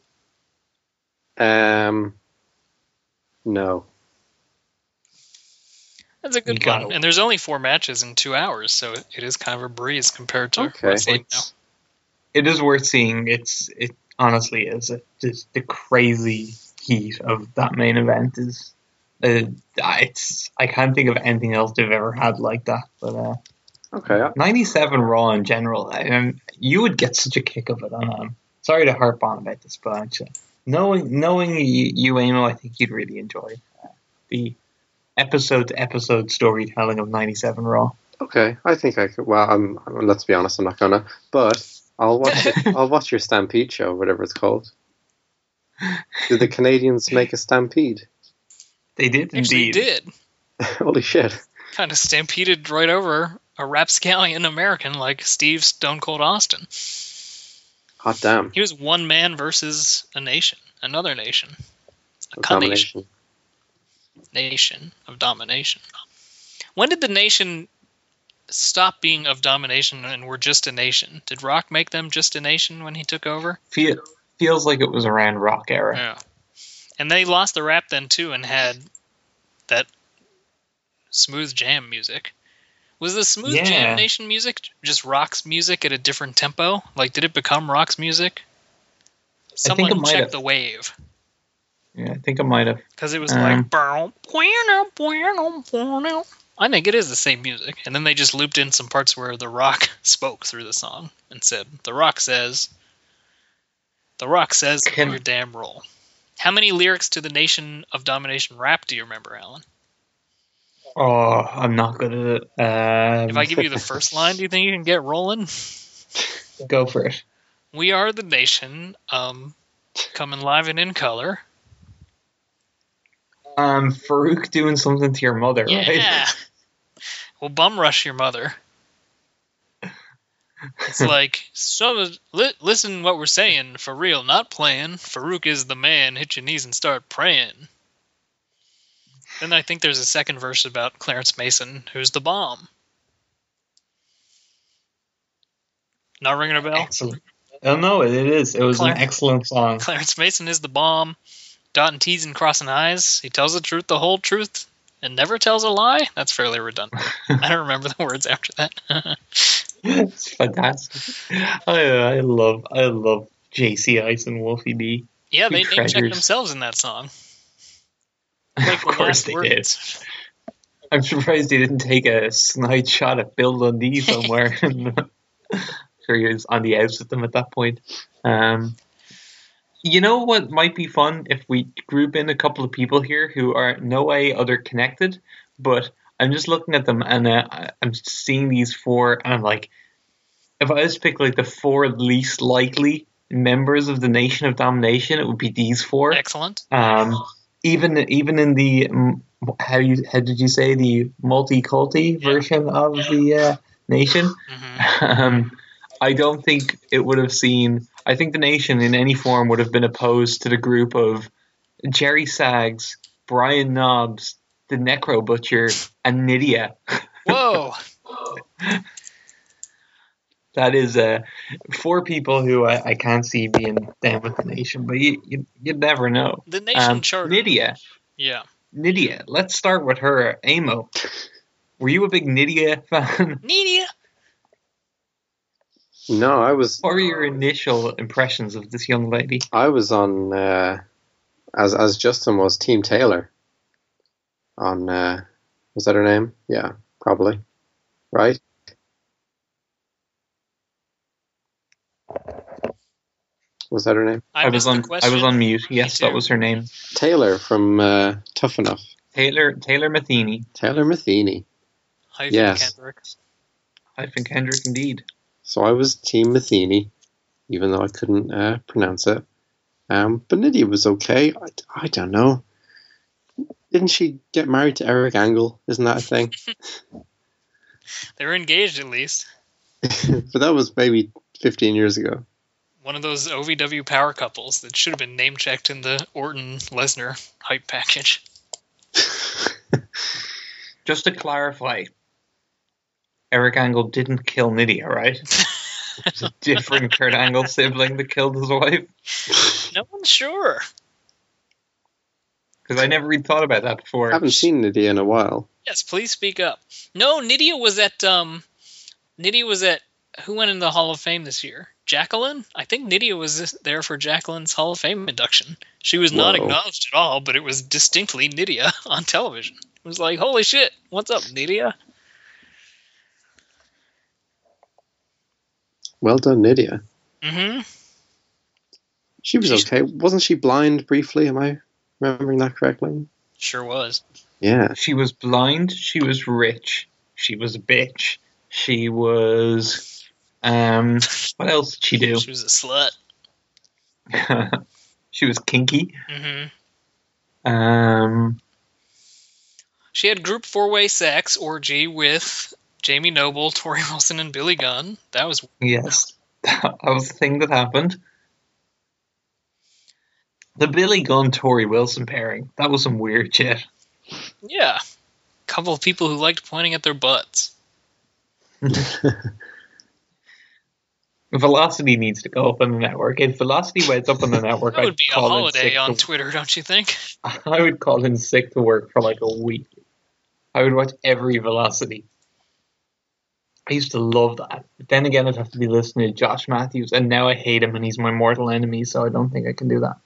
No. That's a good one. And there's only 4 matches in 2 hours, so it is kind of a breeze compared to wrestling now. It is worth seeing. It honestly is. Just the crazy heat of that main event is. I can't think of anything else they've ever had like that. But 97 Raw in general, you would get such a kick of it. Sorry to harp on about this, but actually, knowing you, Amo, I think you'd really enjoy the episode-to-episode storytelling of 97 Raw. Okay, I think I could. Well, let's be honest, I'm not gonna. But I'll watch it. I'll watch your Stampede show, whatever it's called. Did the Canadians make a Stampede? They did indeed. They did. Holy shit! Kind of stampeded right over a rapscallion American like Steve Stone Cold Austin. Hot damn! He was one man versus a nation, another nation, a domination. Nation of domination. When did the Nation stop being of domination and were just a nation? Did Rock make them just a nation when he took over? Feels like it was around Rock era. Yeah. And they lost the rap then too and had that smooth jam music. Was the smooth jam Nation music just Rock's music at a different tempo? Like, did it become Rock's music? Someone check the wave. Yeah, I think it might have. Because it was like... I think it is the same music. And then they just looped in some parts where The Rock spoke through the song and said, The Rock says, your damn roll. How many lyrics to the Nation of Domination rap do you remember, Alan? Oh, I'm not good at it. If I give you the first line, do you think you can get rolling? Go for it. We are the Nation, coming live and in color. Farouk doing something to your mother, right? Yeah. Well, bum rush your mother. It's like, listen what we're saying, for real, not playing. Farouk is the man, hit your knees and start praying. Then I think there's a second verse about Clarence Mason, who's the bomb. Not ringing a bell? Excellent. Oh no, it is. It was an excellent song. Clarence Mason is the bomb. Dotting T's and crossing I's. He tells the truth, the whole truth, and never tells a lie. That's fairly redundant. I don't remember the words after that. It's fantastic. I love JC Ice and Wolfie D. Yeah, they name checked themselves in that song. Like of course they did. I'm surprised he didn't take a snide shot at Bill Dundee somewhere. Sure, he was on the outs with them at that point. You know what might be fun if we group in a couple of people here who are no way other connected, but I'm just looking at them and I'm seeing these four, and I'm like, if I was to pick like the four least likely members of the Nation of Domination, it would be these four. Excellent. Even in the how did you say, the multi-culti version of the Nation? Mm-hmm. I don't think it would have seen. I think the Nation in any form would have been opposed to the group of Jerry Sags, Brian Knobs, the Necro Butcher, and Nydia. Whoa. That is four people who I can't see being down with the Nation, but you'd never know. The Nation charter. Nydia. Yeah. Nydia. Let's start with her. Amo. Were you a big Nydia fan? Nydia. No, I was. What were your initial impressions of this young lady? I was on, as Justin was, Team Taylor. On, was that her name? Yeah, probably. Right? Was that her name? I was on mute. Yes, that was her name. Taylor from Tough Enough. Taylor Matheny. Taylor Matheny. Yes. Kendrick, indeed. So I was Team Matheny, even though I couldn't pronounce it. But Nydia was okay. I don't know. Didn't she get married to Eric Angle? Isn't that a thing? They were engaged at least. But that was maybe 15 years ago. One of those OVW power couples that should have been name-checked in the Orton-Lesnar hype package. Just to clarify, Eric Angle didn't kill Nydia, right? It's a different Kurt Angle sibling that killed his wife. No one's sure. Because I never really thought about that before. I haven't seen Nydia in a while. Yes, please speak up. No, Nydia was at who went in the Hall of Fame this year? Jacqueline? I think Nydia was there for Jacqueline's Hall of Fame induction. She was not acknowledged at all, but it was distinctly Nydia on television. It was like, holy shit, what's up, Nydia? Well done, Nydia. Mm-hmm. She was okay. Wasn't she blind briefly? Am I remembering that correctly? Sure was. Yeah. She was blind. She was rich. She was a bitch. She was... what else did she do? She was a slut. She was kinky. Mm-hmm. She had group 4-way sex orgy with Jamie Noble, Tori Wilson, and Billy Gunn. That was... Yes. That was the thing that happened. The Billy Gunn-Tori Wilson pairing. That was some weird shit. Yeah. A couple of people who liked pointing at their butts. Velocity needs to go up on the network. If Velocity went up on the network, that would be a holiday on Twitter, don't you think? I would call in sick to work for like a week. I would watch every Velocity. I used to love that. But then again, I'd have to be listening to Josh Matthews, and now I hate him and he's my mortal enemy, so I don't think I can do that.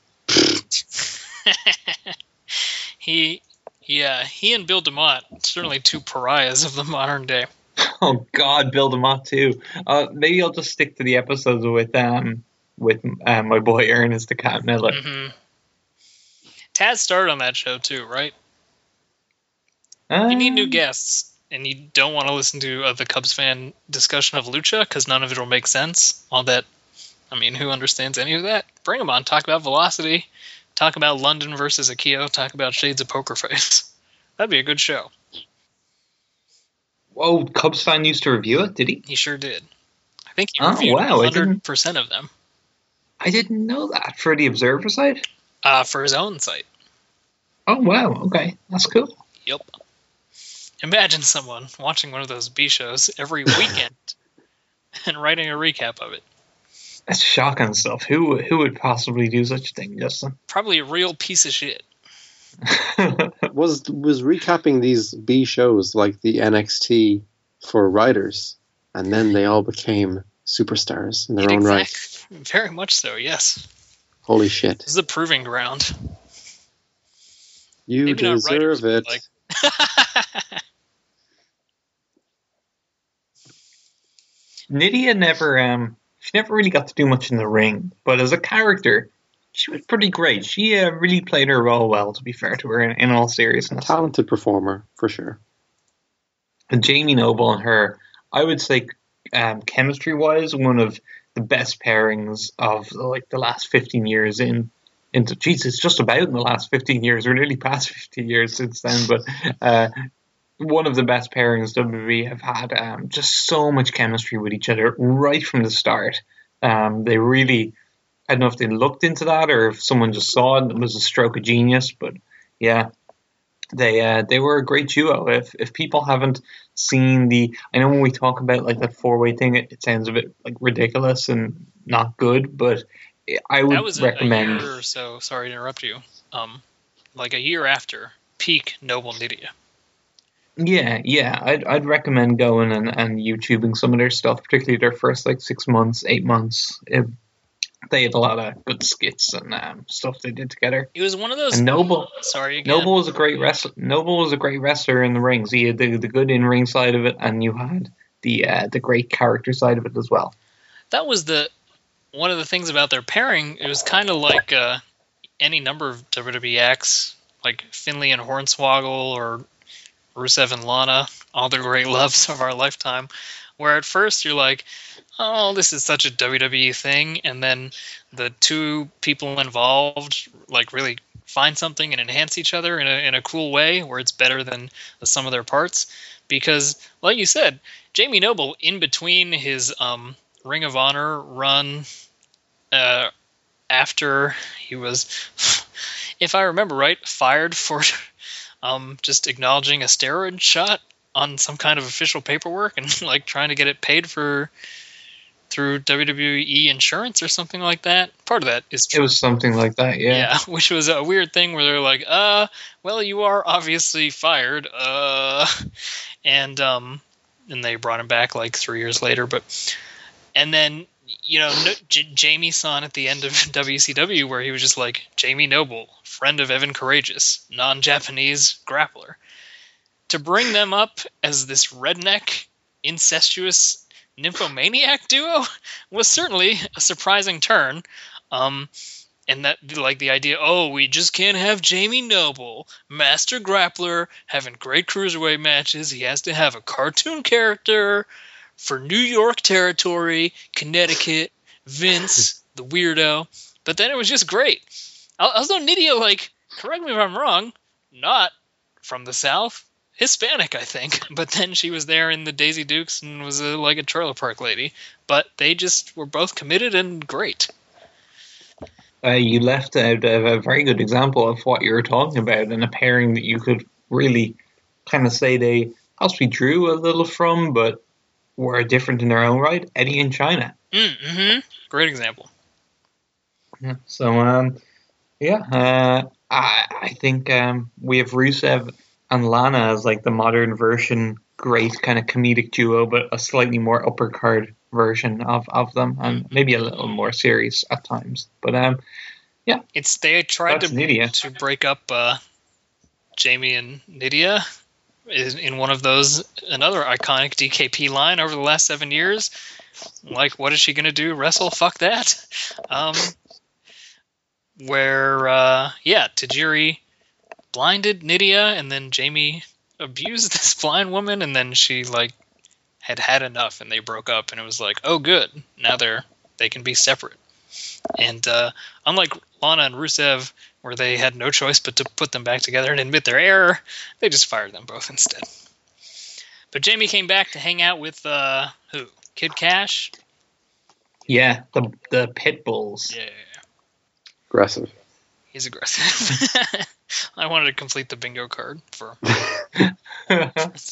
He and Bill DeMott, certainly two pariahs of the modern day. Oh God, Bill DeMott too. Maybe I'll just stick to the episodes with my boy Ernest the Cat Miller. Mm-hmm. Taz started on that show too, right? You need new guests, and you don't want to listen to the Cubs fan discussion of Lucha because none of it will make sense. All that, I mean, who understands any of that? Bring them on. Talk about Velocity. Talk about London versus Akio. Talk about Shades of Poker Face. That'd be a good show. Oh, Cubs fan used to review it, did he? He sure did. I think he reviewed 100% of them. I didn't know that. For the Observer site? For his own site. Oh, wow. Okay. That's cool. Yep. Imagine someone watching one of those B shows every weekend and writing a recap of it. That's shocking stuff. Who would possibly do such a thing, Justin? Probably a real piece of shit. was recapping these B shows like the NXT for writers, and then they all became superstars in their own right. Very much so, yes. Holy shit. This is a proving ground. You Maybe deserve it. Like... Nydia never really got to do much in the ring, but as a character, she was pretty great. She really played her role well, to be fair to her, in all seriousness. A talented performer, for sure. And Jamie Noble and her, I would say, chemistry-wise, one of the best pairings of like the last 15 years into Jesus, just about in the last 15 years. We're nearly past 15 years since then, but one of the best pairings WWE have had. Just so much chemistry with each other right from the start. They really, I don't know if they looked into that or if someone just saw it and it was a stroke of genius, but yeah, they were a great duo. If people haven't seen I know when we talk about like that 4-way thing, it sounds a bit like ridiculous and not good, but I would recommend. That was a year or so. Sorry to interrupt you. Like a year after peak Noble Nydia. Yeah. I'd recommend going and YouTubing some of their stuff, particularly their first like 6 months, 8 months. They had a lot of good skits and stuff they did together. It was one of those. And Noble. Sorry again. Noble was a great wrestler. Noble was a great wrestler in the rings. He had the good in ring side of it, and you had the great character side of it as well. That was one of the things about their pairing. It was kind of like any number of WWE acts, like Finlay and Hornswoggle or Rusev and Lana, all the great loves of our lifetime, where at first you're like, oh, this is such a WWE thing, and then the two people involved like really find something and enhance each other in a cool way where it's better than the sum of their parts. Because, like you said, Jamie Noble, in between his Ring of Honor run, after he was, if I remember right, fired for just acknowledging a steroid shot on some kind of official paperwork and like trying to get it paid for through WWE insurance or something like that. Part of that is true. It was something like that, yeah. Yeah, which was a weird thing where they're like, well, you are obviously fired, and they brought him back like 3 years later, and then, you know, Jamie Son at the end of WCW, where he was just like, Jamie Noble, friend of Evan Courageous, non-Japanese grappler. To bring them up as this redneck, incestuous nymphomaniac duo was certainly a surprising turn. And that, like, the idea, we just can't have Jamie Noble, master grappler, having great cruiserweight matches. He has to have a cartoon character for New York territory, Connecticut, Vince, the weirdo. But then it was just great. Although Nydia, like, correct me if I'm wrong, not from the South. Hispanic, I think, but then she was there in the Daisy Dukes and was like a trailer park lady. But they just were both committed and great. You left out a very good example of what you were talking about, and a pairing that you could really kind of say they possibly drew a little from, but were different in their own right. Eddie and Chyna. Mm-hmm. Great example. Yeah. So, I think we have Rusev and Lana as like the modern version, great kind of comedic duo, but a slightly more upper card version of them, and maybe a little more serious at times. But yeah, they tried to break up Jamie and Nydia in one of those, another iconic DKP line over the last 7 years. Like, what is she gonna do? Wrestle? Fuck that. Where Tajiri blinded Nydia, and then Jamie abused this blind woman, and then she like had enough, and they broke up, and it was like, oh good, now they can be separate. And unlike Lana and Rusev, where they had no choice but to put them back together and admit their error, they just fired them both instead. But Jamie came back to hang out with who? Kid Cash? Yeah, the Pit Bulls. Yeah. Aggressive. He's aggressive. I wanted to complete the bingo card for.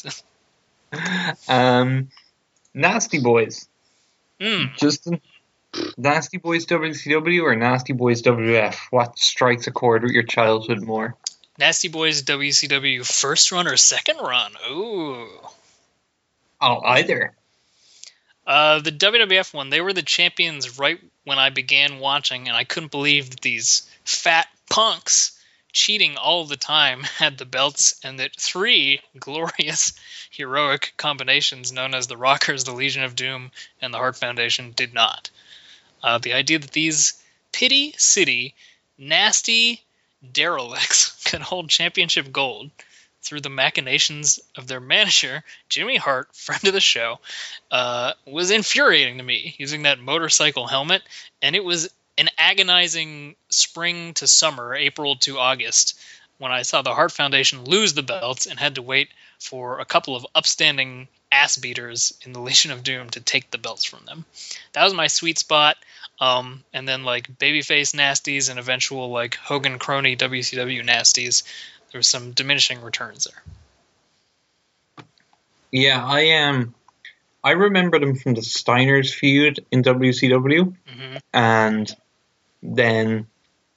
Nasty Boys. Mm. Justin. Nasty Boys WCW or Nasty Boys WF? What strikes a chord with your childhood more? Nasty Boys WCW first run or second run? Ooh. Oh, either. The WWF one, they were the champions right when I began watching, and I couldn't believe that these fat punks cheating all the time had the belts, and that 3 glorious, heroic combinations known as the Rockers, the Legion of Doom, and the Hart Foundation did not. The idea that these Pity City, nasty derelicts could hold championship gold through the machinations of their manager, Jimmy Hart, friend of the show, was infuriating to me, using that motorcycle helmet, and it was an agonizing spring to summer, April to August, when I saw the Hart Foundation lose the belts and had to wait for a couple of upstanding ass beaters in the Legion of Doom to take the belts from them. That was my sweet spot. And then like babyface nasties and eventual like Hogan crony WCW nasties, there was some diminishing returns there. Yeah, I remember them from the Steiner's feud in WCW, and then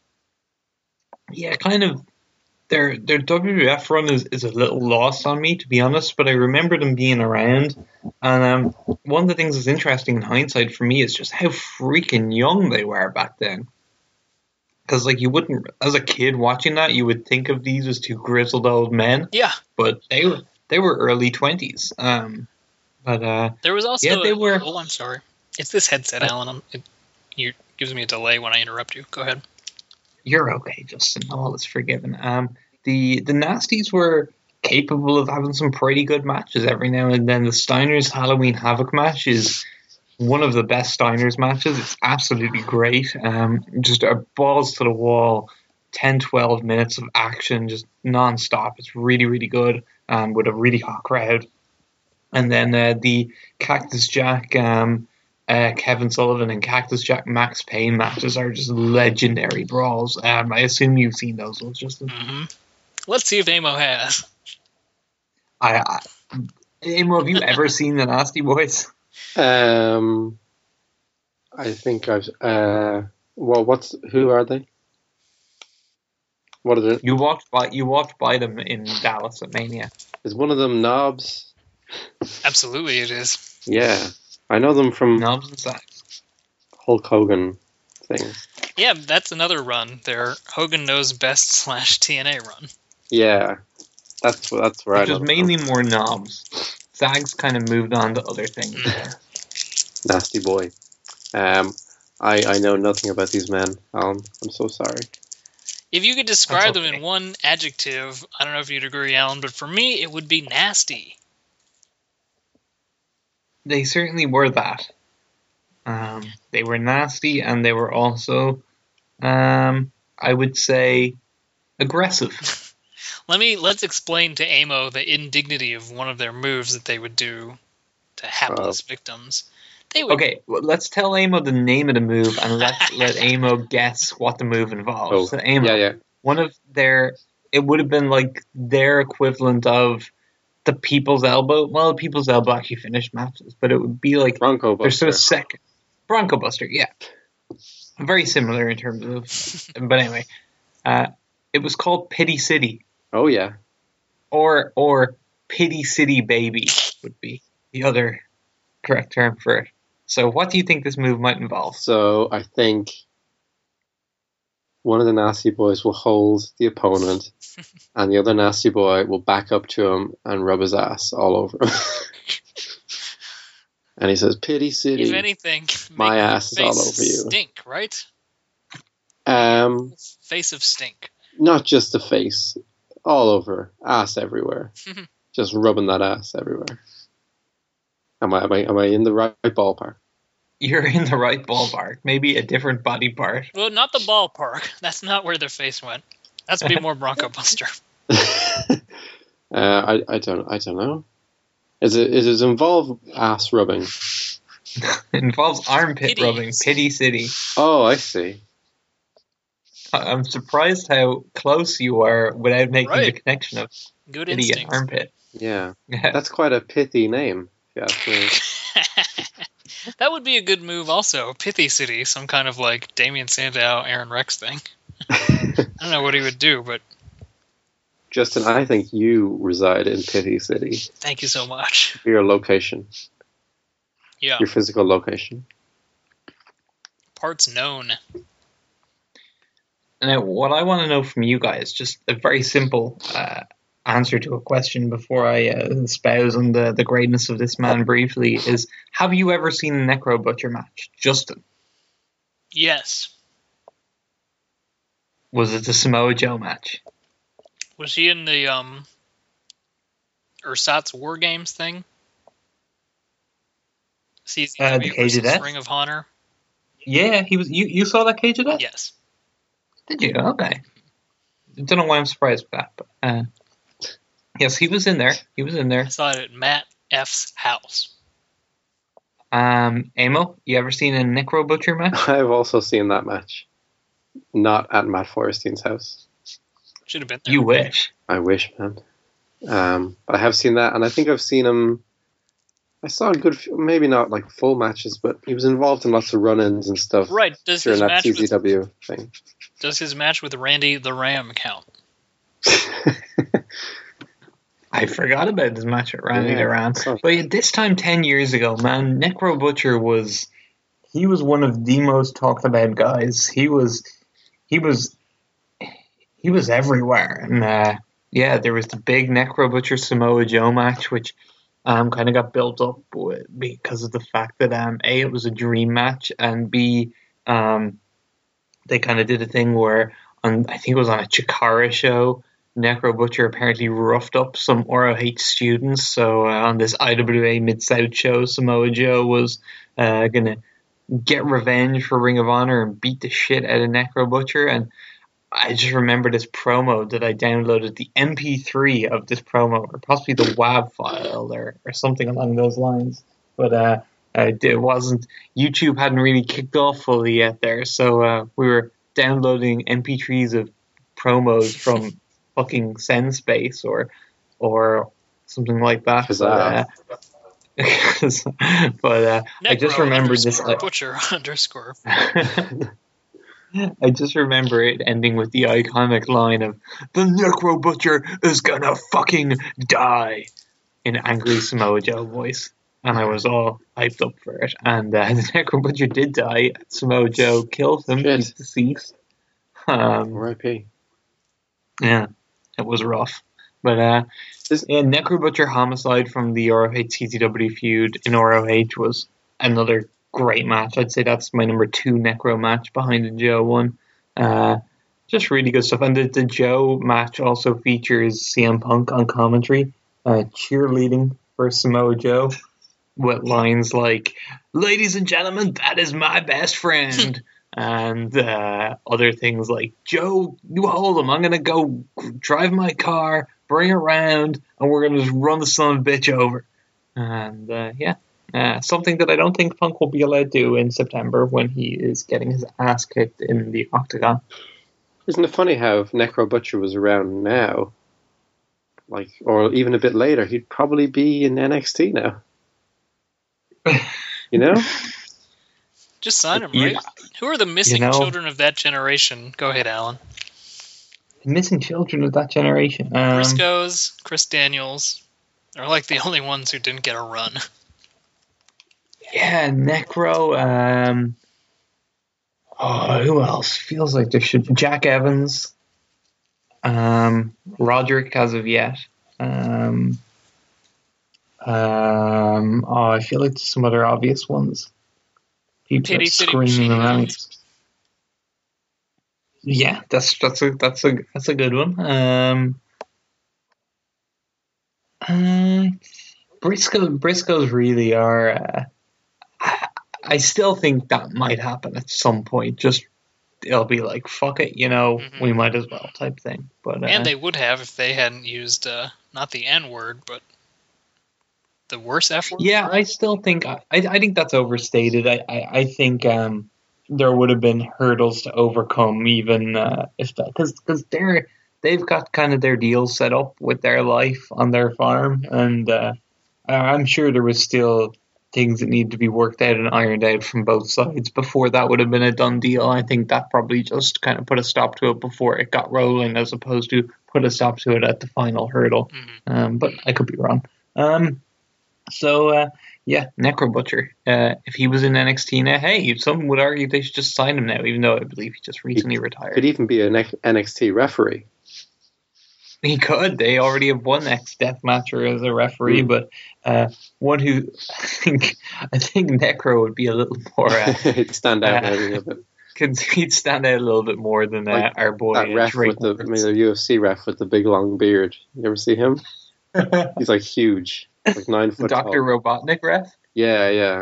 kind of their WWF run is a little lost on me, to be honest. But I remember them being around, and one of the things that's interesting in hindsight for me is just how freaking young they were back then. Because like you wouldn't, as a kid watching that, you would think of these as 2 grizzled old men. Yeah, but they were early 20s. But there was also they were. Oh, I'm sorry. It's this headset, Alan. It gives me a delay when I interrupt you. Go ahead. You're okay, Justin. All is forgiven. The Nasties were capable of having some pretty good matches every now and then. The Steiner's Halloween Havoc match is one of the best Steiner's matches. It's absolutely great. Just a balls to the wall, 10-12 minutes of action, just non-stop. It's really, really good, with a really hot crowd. And then the Cactus Jack, Kevin Sullivan and Cactus Jack Max Payne matches are just legendary brawls. I assume you've seen those ones, Justin. Mm-hmm. Let's see if Amo has. Amo, have you ever seen the Nasty Boys? I think I've. Who are they? What are they? You walked by them in Dallas at Mania. Is one of them Knobs? Absolutely, it is. Yeah, I know them from Knobs and Sacks. Hulk Hogan things. Yeah, that's another run. Their Hogan Knows Best / TNA run. Yeah, that's where I know. Which was mainly more Knobs. Zags kind of moved on to other things. Nasty boy. I know nothing about these men, Alan. I'm so sorry. If you could describe them in one adjective, I don't know if you'd agree, Alan, but for me, it would be nasty. They certainly were that. They were nasty, and they were also, I would say, aggressive. Let's explain to Amo the indignity of one of their moves that they would do to hapless victims. Okay, well, let's tell Amo the name of the move, and let Amo guess what the move involves. So Amo, one of it would have been like their equivalent of the People's Elbow. Well, the People's Elbow actually finished matches, but it would be like Bronco Buster. There's sort of second Bronco Buster, yeah, very similar in terms of. But anyway, it was called Pity City. Oh yeah, or Pity City Baby would be the other correct term for it. So, what do you think this move might involve? So, I think one of the Nasty Boys will hold the opponent, and the other Nasty Boy will back up to him and rub his ass all over him. And he says, "Pity City." If anything, my ass is all over you. Stink, right? Face of stink. Not just the face, all over, ass everywhere, just rubbing that ass everywhere. Am I in the right ballpark? You're in the right ballpark. Maybe a different body part. Well, not the ballpark. That's not where their face went. That's be more Bronco Buster. I don't know. Is it involve ass rubbing? It involves armpit rubbing. Pity City. Oh, I see. I'm surprised how close you are without making the connection of good pity and armpit. Yeah, that's quite a pithy name. Yeah. That would be a good move also. Pithy City, some kind of like Damien Sandow, Aaron Rex thing. I don't know what he would do, but... Justin, I think you reside in Pithy City. Thank you so much. Your location. Yeah. Your physical location. Parts known. Now, what I want to know from you guys, just a very simple answer to a question before I espouse on the greatness of this man briefly, is have you ever seen a Necro Butcher match? Justin? Yes. Was it the Samoa Joe match? Was he in the Ersatz War Games thing? The Cage of Death? Ring of Honor? Yeah, he was. You saw that Cage of Death? Yes. Did you? Okay. Don't know why I'm surprised with that, but yes, he was in there. He was in there. I saw it at Matt F's house. Amo, you ever seen a Necro Butcher match? I've also seen that match. Not at Matt Forrestein's house. Should have been there. You wish. I wish, man. But I have seen that, and I think I've seen him. I saw a good, maybe not like full matches, but he was involved in lots of run-ins and stuff. Right. Does during his that CZW thing. Does his match with Randy the Ram count? I forgot about his match with Randy the Ram. But yeah, this time 10 years ago, man, Necro Butcher was one of the most talked about guys. He was everywhere. And yeah, there was the big Necro Butcher Samoa Joe match, which kind of got built up because of the fact that A, it was a dream match, and B, they kind of did a thing where I think it was on a Chikara show, Necro Butcher apparently roughed up some ROH students. So on this IWA Mid-South show, Samoa Joe was going to get revenge for Ring of Honor and beat the shit out of Necro Butcher. And I just remember this promo that I downloaded, the MP3 of this promo, or possibly the WAV file or something along those lines. But it wasn't, YouTube hadn't really kicked off fully yet there. So we were downloading MP3s of promos from fucking SendSpace or something like that. But I just remembered this. Butcher underscore. I just remember it ending with the iconic line of "The Necro Butcher is gonna fucking die" in angry Samoa Joe voice, and I was all hyped up for it. And the Necro Butcher did die. Samoa Joe killed him. He's deceased. R.I.P. Yeah, it was rough. But Necro Butcher Homicide from the ROH CZW feud in ROH was another great match. I'd say that's my number 2 Necro match behind the Joe one. Just really good stuff. And the Joe match also features CM Punk on commentary, cheerleading for Samoa Joe with lines like, "Ladies and gentlemen, that is my best friend." And other things like, "Joe, you hold him. I'm going to go drive my car, bring it around, and we're going to just run the son of a bitch over." And something that I don't think Punk will be allowed to do in September when he is getting his ass kicked in the Octagon. Isn't it funny how if Necro Butcher was around now, like, or even a bit later, he'd probably be in NXT now? You know? Just sign him, right? Who are the missing children of that generation? Go ahead, Alan. The missing children of that generation? Briscoes, Chris Daniels. They're like the only ones who didn't get a run. Yeah, Necro. Who else? Feels like there should be Jack Evans. Roderick as of yet. I feel like there's some other obvious ones. People are screaming them out. Yeah, that's a good one. Briscoes really are. I still think that might happen at some point. Just it'll be like, fuck it, we might as well type thing. But and they would have if they hadn't used not the N word, but the worse F word. Yeah, I still think I think that's overstated. I think there would have been hurdles to overcome, even if that, because they've got kind of their deal set up with their life on their farm, and I'm sure there was still things that need to be worked out and ironed out from both sides before that would have been a done deal. I think that probably just kind of put a stop to it before it got rolling, as opposed to put a stop to it at the final hurdle. But I could be wrong. Necro Butcher. If he was in NXT now, hey, some would argue they should just sign him now, even though I believe he just recently retired. Could even be an NXT referee. He could. They already have one ex-deathmatcher as a referee, but one who I think Necro would be a little more. He'd stand out a little bit. He'd stand out a little bit more than our boy. That ref with the UFC ref with the big long beard. You ever see him? He's like huge, like 9 foot tall. Dr. Robotnik ref? Yeah.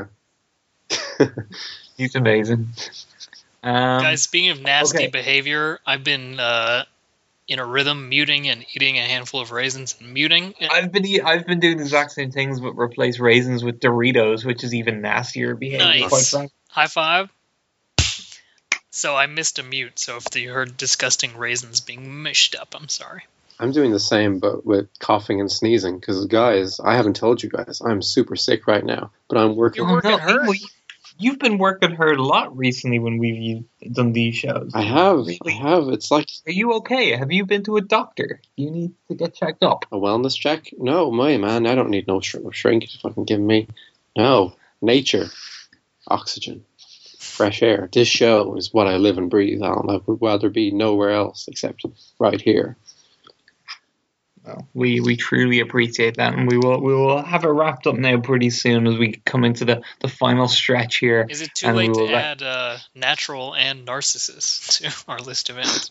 He's amazing. Guys, speaking of nasty behavior, I've been in a rhythm muting and eating a handful of raisins and muting. I've been doing the exact same things, but replace raisins with Doritos, which is even nastier behavior. Nice. High five. So I missed a mute, so if you heard disgusting raisins being mushed up, I'm sorry. I'm doing the same, but with coughing and sneezing, because, guys, I haven't told you guys, I'm super sick right now, but I'm working... You're working hard? You've been working hard a lot recently when we've done these shows. I have. It's like... Are you okay? Have you been to a doctor? You need to get checked up. A wellness check? No, man, I don't need no shrink to fucking give me. No. Nature. Oxygen. Fresh air. This show is what I live and breathe on. I would rather be nowhere else except right here. Well, we truly appreciate that, and we will have it wrapped up now pretty soon as we come into the final stretch here. Is it too late to add natural and narcissist to our list of ends?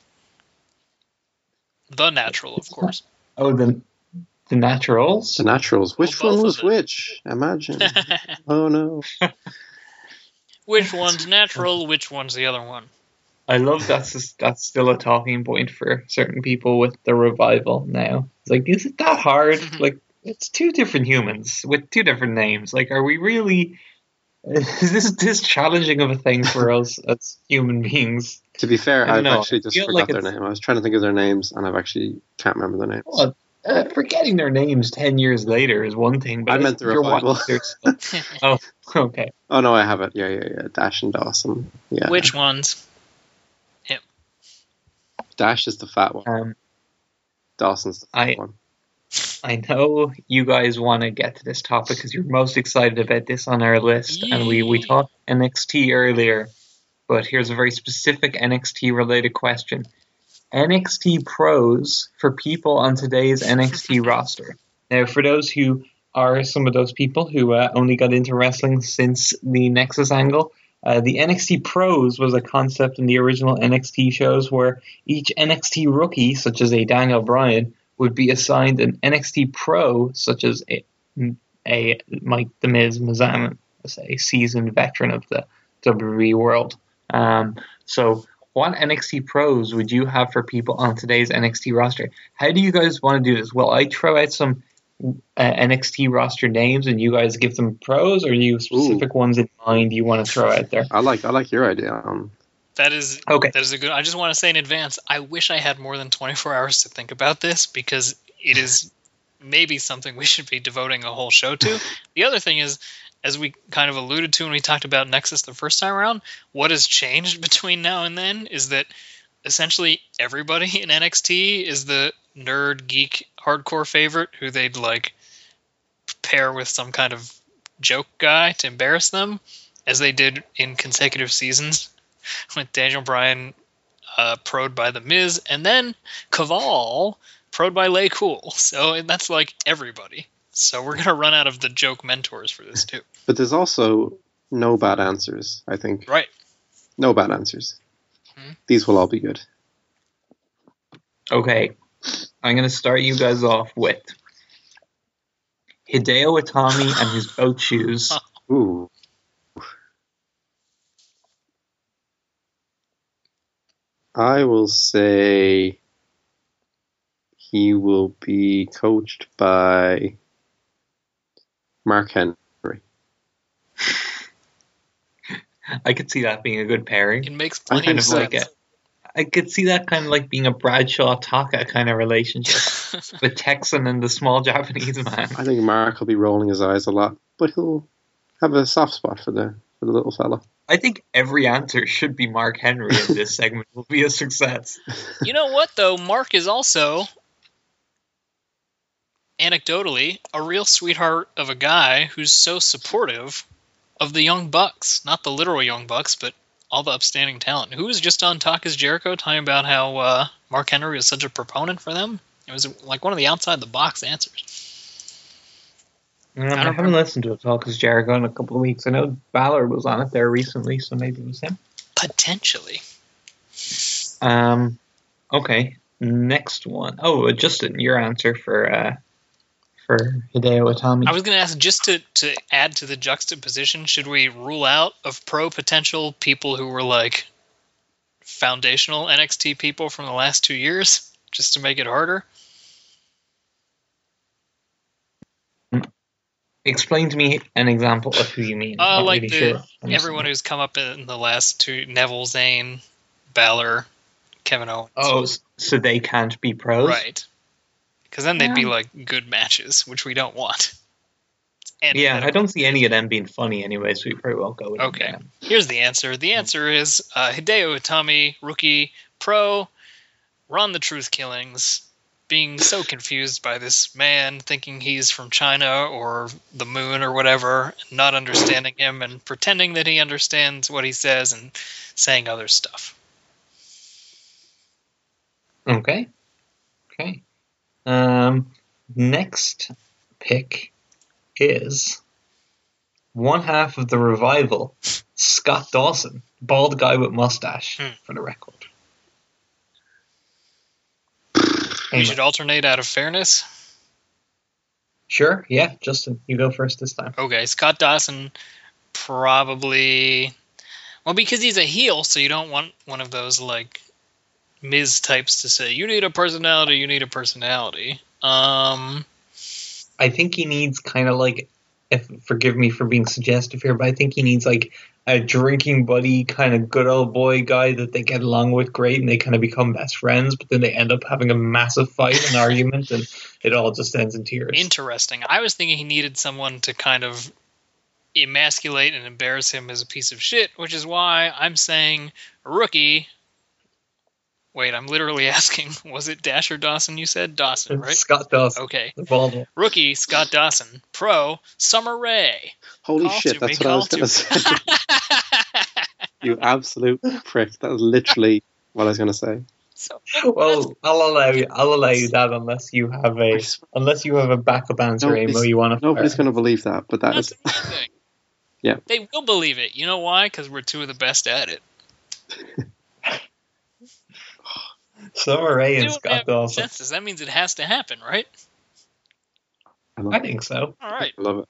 The natural, of course. Oh, the naturals? The naturals. Which one was which? Imagine. Oh, no. Which one's natural, which one's the other one? I love that's still a talking point for certain people with the revival now. It's like, is it that hard? Like, it's two different humans with two different names. Like, are we really... Is this challenging of a thing for us as human beings? To be fair, I've actually just forgot their name. I was trying to think of their names, and I've actually can't remember their names. Well, forgetting their names 10 years later is one thing, but I meant the revival. Oh, okay. Oh, no, I have it. Yeah. Dash and Dawson. Yeah. Which ones? Dash is the fat one. Dawson's the fat one. I know you guys want to get to this topic because you're most excited about this on our list, and we talked NXT earlier, but here's a very specific NXT-related question. NXT pros for people on today's NXT roster. Now, for those who are some of those people who only got into wrestling since the Nexus angle, the NXT pros was a concept in the original NXT shows where each NXT rookie, such as a Daniel Bryan, would be assigned an NXT pro, such as a Mike The Miz Mazaman, a seasoned veteran of the WWE world. So what NXT pros would you have for people on today's NXT roster? How do you guys want to do this? Will I throw out some NXT roster names and you guys give them pros, or do you have specific ones in mind you want to throw out there? I like your idea. That is okay. That is a good. I just want to say in advance, I wish I had more than 24 hours to think about this, because it is maybe something we should be devoting a whole show to. The other thing is, as we kind of alluded to when we talked about Nexus the first time around, what has changed between now and then is that essentially everybody in NXT is the nerd, geek, hardcore favorite who they'd like pair with some kind of joke guy to embarrass them, as they did in consecutive seasons with Daniel Bryan pro'd by The Miz, and then Kaval pro'd by Lay Cool. So that's like everybody. So we're going to run out of the joke mentors for this too. But there's also no bad answers, I think. Right. No bad answers. These will all be good. Okay. I'm going to start you guys off with Hideo Itami and his boat shoes. Ooh. I will say he will be coached by Mark Henry. I could see that being a good pairing. It makes plenty of sense. I could see that kind of like being a Bradshaw Taka kind of relationship with Texan and the small Japanese man. I think Mark will be rolling his eyes a lot, but he'll have a soft spot for the little fella. I think every answer should be Mark Henry in this segment will be a success. You know what, though? Mark is also, anecdotally, a real sweetheart of a guy who's so supportive of the Young Bucks. Not the literal Young Bucks, but all the upstanding talent. Who was just on Talk is Jericho talking about how Mark Henry was such a proponent for them? It was like one of the outside-the-box answers. I haven't listened to a Talk is Jericho in a couple of weeks. I know Balor was on it there recently, so maybe it was him. Potentially. Okay. Next one. Oh, Justin, your answer for Hideo Itami. I was going to ask, just to add to the juxtaposition, should we rule out of pro potential people who were like foundational NXT people from the last 2 years, just to make it harder? Explain to me an example of who you mean. Like really everyone who's come up in the last two: Neville, Zayn, Balor, Kevin Owens. Oh, so they can't be pros? Right. Because then they'd be like good matches, which we don't want. Yeah, I don't see any of them being funny anyway, so we probably won't go with Okay. them. Here's the answer. The answer is Hideo Itami, rookie, pro, Ron the Truth Killings, being so confused by this man, thinking he's from China or the moon or whatever, not understanding him and pretending that he understands what he says and saying other stuff. Okay. Next pick is one half of the Revival, Scott Dawson, bald guy with mustache, for the record. We should alternate out of fairness. Sure, yeah. Justin, you go first this time. Okay, Scott Dawson probably... Well, because he's a heel, so you don't want one of those, like, Miz types to say, you need a personality. I think he needs kind of like, forgive me for being suggestive here, but I think he needs like a drinking buddy, kind of good old boy guy that they get along with great and they kind of become best friends, but then they end up having a massive fight and argument and it all just ends in tears. Interesting. I was thinking he needed someone to kind of emasculate and embarrass him as a piece of shit, which is why I'm saying rookie. Wait, I'm literally asking, was it Dasher Dawson you said? Dawson, right? Scott Dawson. Okay. The bald one. Rookie, Scott Dawson. Pro, Summer Rae. Holy shit, that's what I was going to say. You absolute prick. That was literally what I was going to say. Well, I'll allow you that unless you have a backup answer, Amo, you want to. Nobody's going to believe that, but that's amazing. Yeah. They will believe it. You know why? Because we're two of the best at it. Summer Rae and Scott Dawson. That means it has to happen, right? I think so. All right. I love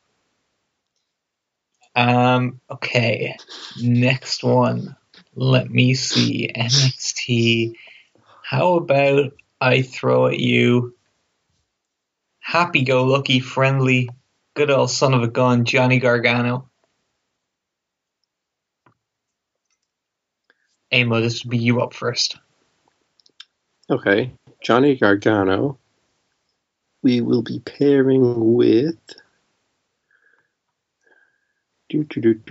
it. Okay. Next one. Let me see. NXT. How about I throw at you happy-go-lucky, friendly, good old son of a gun, Johnny Gargano. Amo, this would be you up first. Okay, Johnny Gargano. We will be pairing with. He's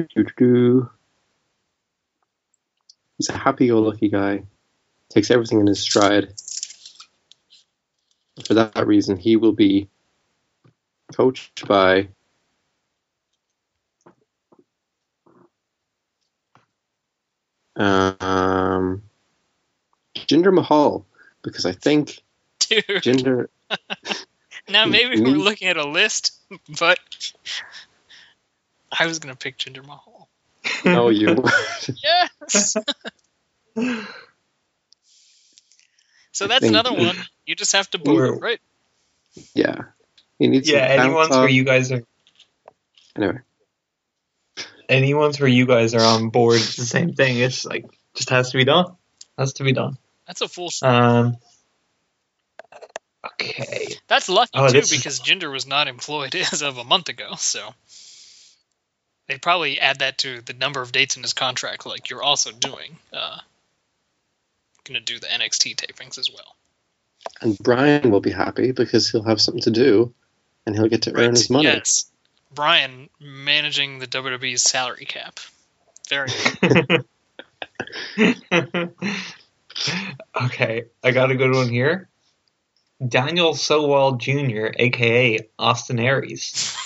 a happy-go-lucky guy. Takes everything in his stride. For that reason, he will be coached by Jinder Mahal. Because I think Jinder... Now maybe we're looking at a list, but I was going to pick Jinder Mahal. No, you Yes! So that's another one. You just have to boot, right? Yeah. He needs any ones where you guys are... Anyway. Any ones where you guys are on board, it's the same thing. It's like, just has to be done. Has to be done. That's a full okay. That's lucky, too, because Jinder was not employed as of a month ago, so... They'd probably add that to the number of dates in his contract, like you're also doing. Going to do the NXT tapings as well. And Brian will be happy because he'll have something to do, and he'll get to earn his money. Yes. Brian managing the WWE's salary cap. Very Okay, I got a good one here. Daniel Sowell Jr., a.k.a. Austin Aries.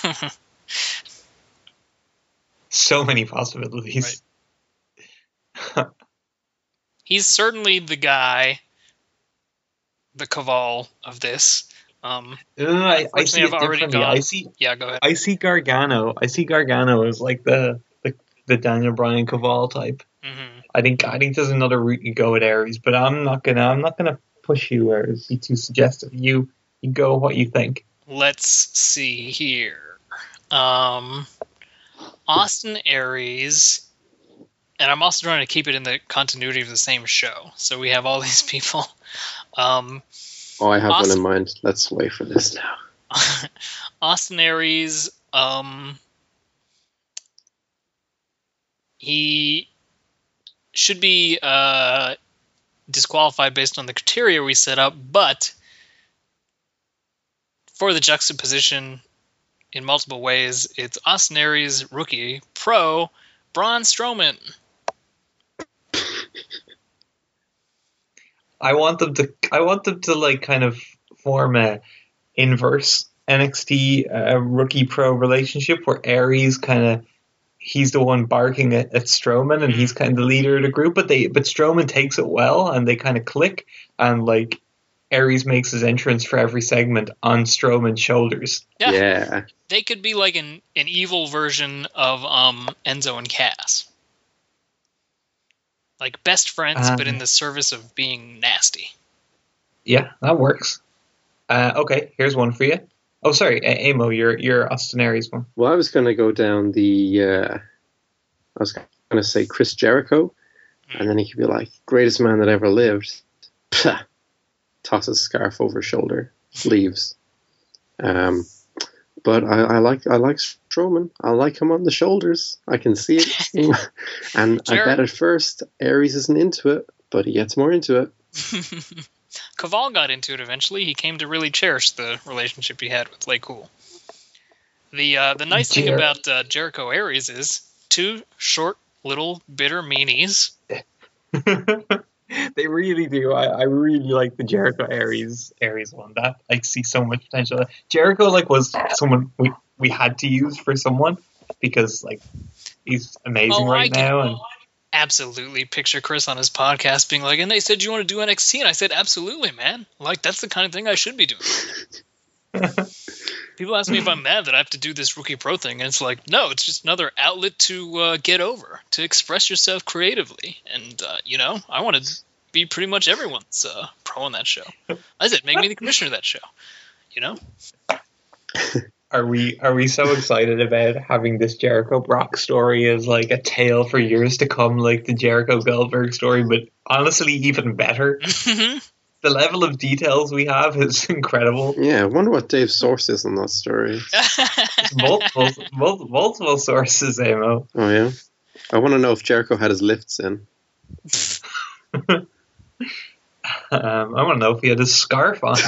So many possibilities. Right. He's certainly the guy, the Kaval of this. I see it differently. Yeah, go ahead. I see Gargano. As like the Daniel Bryan Kaval type. Mm-hmm. I think there's another route you go with Aries, but I'm not gonna push you or be too suggestive. You go what you think. Let's see here. Austin Aries, and I'm also trying to keep it in the continuity of the same show. So we have all these people. I have one in mind. Let's wait for this now. Austin Aries, he should be disqualified based on the criteria we set up, but for the juxtaposition in multiple ways, it's Austin Aries, rookie, pro, Braun Strowman. I want them to like kind of form a inverse NXT rookie pro relationship where Aries he's the one barking at Strowman and he's kind of the leader of the group, but Strowman takes it well and they kind of click, and like Aries makes his entrance for every segment on Strowman's shoulders. Yeah. They could be like an evil version of Enzo and Cass. Like best friends, but in the service of being nasty. Yeah, that works. Okay, here's one for you. Oh, sorry, Amo, your Austin Aries one. Well, I was going to go down I was going to say Chris Jericho, and then he could be like, greatest man that ever lived. Pah. Tosses a scarf over his shoulder, leaves. But I like Strowman. I like him on the shoulders. I can see it. And I bet at first Aries isn't into it, but he gets more into it. Kaval got into it eventually. He came to really cherish the relationship he had with Lay Cool. The nice thing about Jericho Aries is two short, little, bitter meanies. They really do. I really like the Jericho Aries one. That I see so much potential. Jericho was someone we had to use for someone because he's amazing now. And absolutely picture Chris on his podcast being like, and they said you want to do NXT, and I said absolutely, man. Like that's the kind of thing I should be doing. People ask me if I'm mad that I have to do this Rookie Pro thing, and it's like, no, it's just another outlet to get over, to express yourself creatively. And, I want to be pretty much everyone's pro on that show. I said, make me the commissioner of that show, Are we so excited about having this Jericho Brock story as like a tale for years to come, like the Jericho Goldberg story, but honestly even better? The level of details we have is incredible. Yeah, I wonder what Dave's source is on that story. multiple sources, Amo. Oh, yeah? I want to know if Jericho had his lifts in. I want to know if he had his scarf on.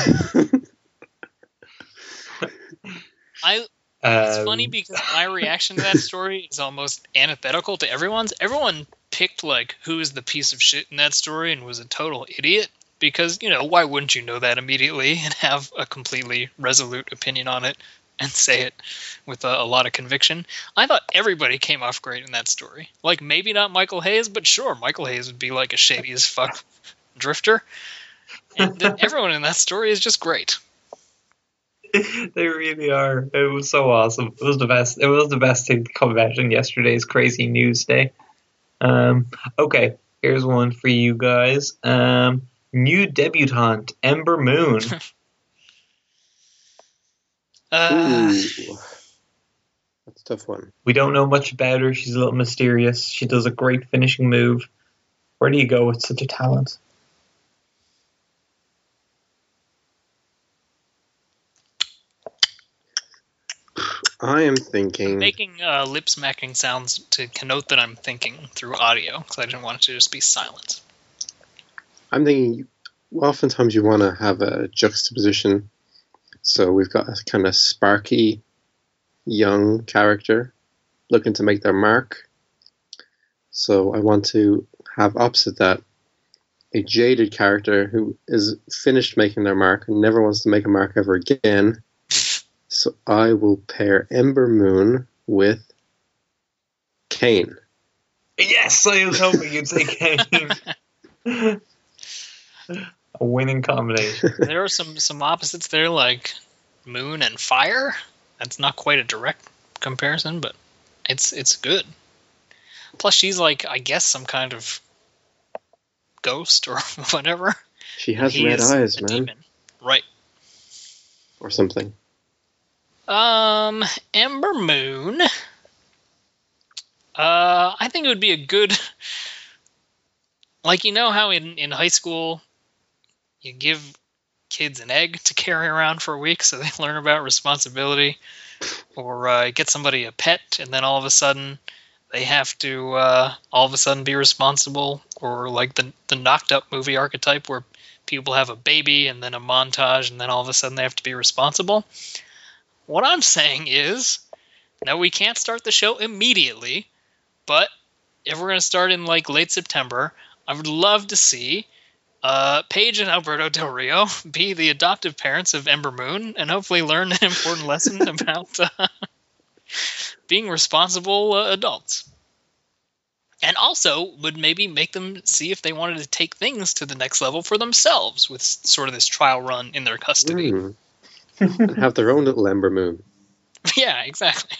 It's funny because my reaction to that story is almost antithetical to everyone's. Everyone picked, who is the piece of shit in that story and was a total idiot. Because, why wouldn't you know that immediately and have a completely resolute opinion on it and say it with a lot of conviction? I thought everybody came off great in that story. Maybe not Michael Hayes, but sure, Michael Hayes would be a shady as fuck drifter. And everyone in that story is just great. They really are. It was so awesome. It was the best. It was the best thing to come out in yesterday's crazy news day. Okay, here's one for you guys. New debutante, Ember Moon. That's a tough one. We don't know much about her. She's a little mysterious. She does a great finishing move. Where do you go with such a talent? I am thinking... I'm making lip-smacking sounds to connote that I'm thinking through audio, because I didn't want it to just be silent. I'm thinking, oftentimes you want to have a juxtaposition. So we've got a kind of sparky young character looking to make their mark. So I want to have opposite that a jaded character who is finished making their mark and never wants to make a mark ever again. So I will pair Ember Moon with Kane. Yes, I was hoping you'd say Kane. A winning combination. There are some opposites there, like Moon and Fire. That's not quite a direct comparison, but it's good. Plus, she's like, I guess, some kind of ghost or whatever. She has red eyes, man. Demon. Right. Or something. Ember Moon. I think it would be a good... Like, you know how in high school you give kids an egg to carry around for a week so they learn about responsibility? Or get somebody a pet and then all of a sudden they have to all of a sudden be responsible? Or like the Knocked Up movie archetype where people have a baby and then a montage and then all of a sudden they have to be responsible? What I'm saying is, now we can't start the show immediately, but if we're going to start in like late September, I would love to see Paige and Alberto Del Rio be the adoptive parents of Ember Moon and hopefully learn an important lesson about being responsible adults. And also would maybe make them see if they wanted to take things to the next level for themselves with sort of this trial run in their custody. And have their own little Ember Moon. Yeah, exactly.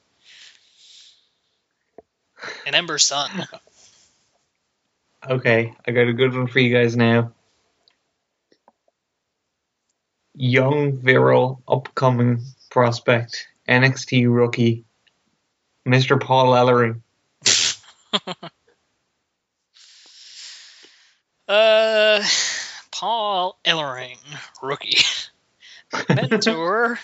An Ember Sun. Okay, I got a good one for you guys now. Young, virile, upcoming prospect, NXT rookie, Mr. Paul Ellering. Paul Ellering, rookie. Mentor.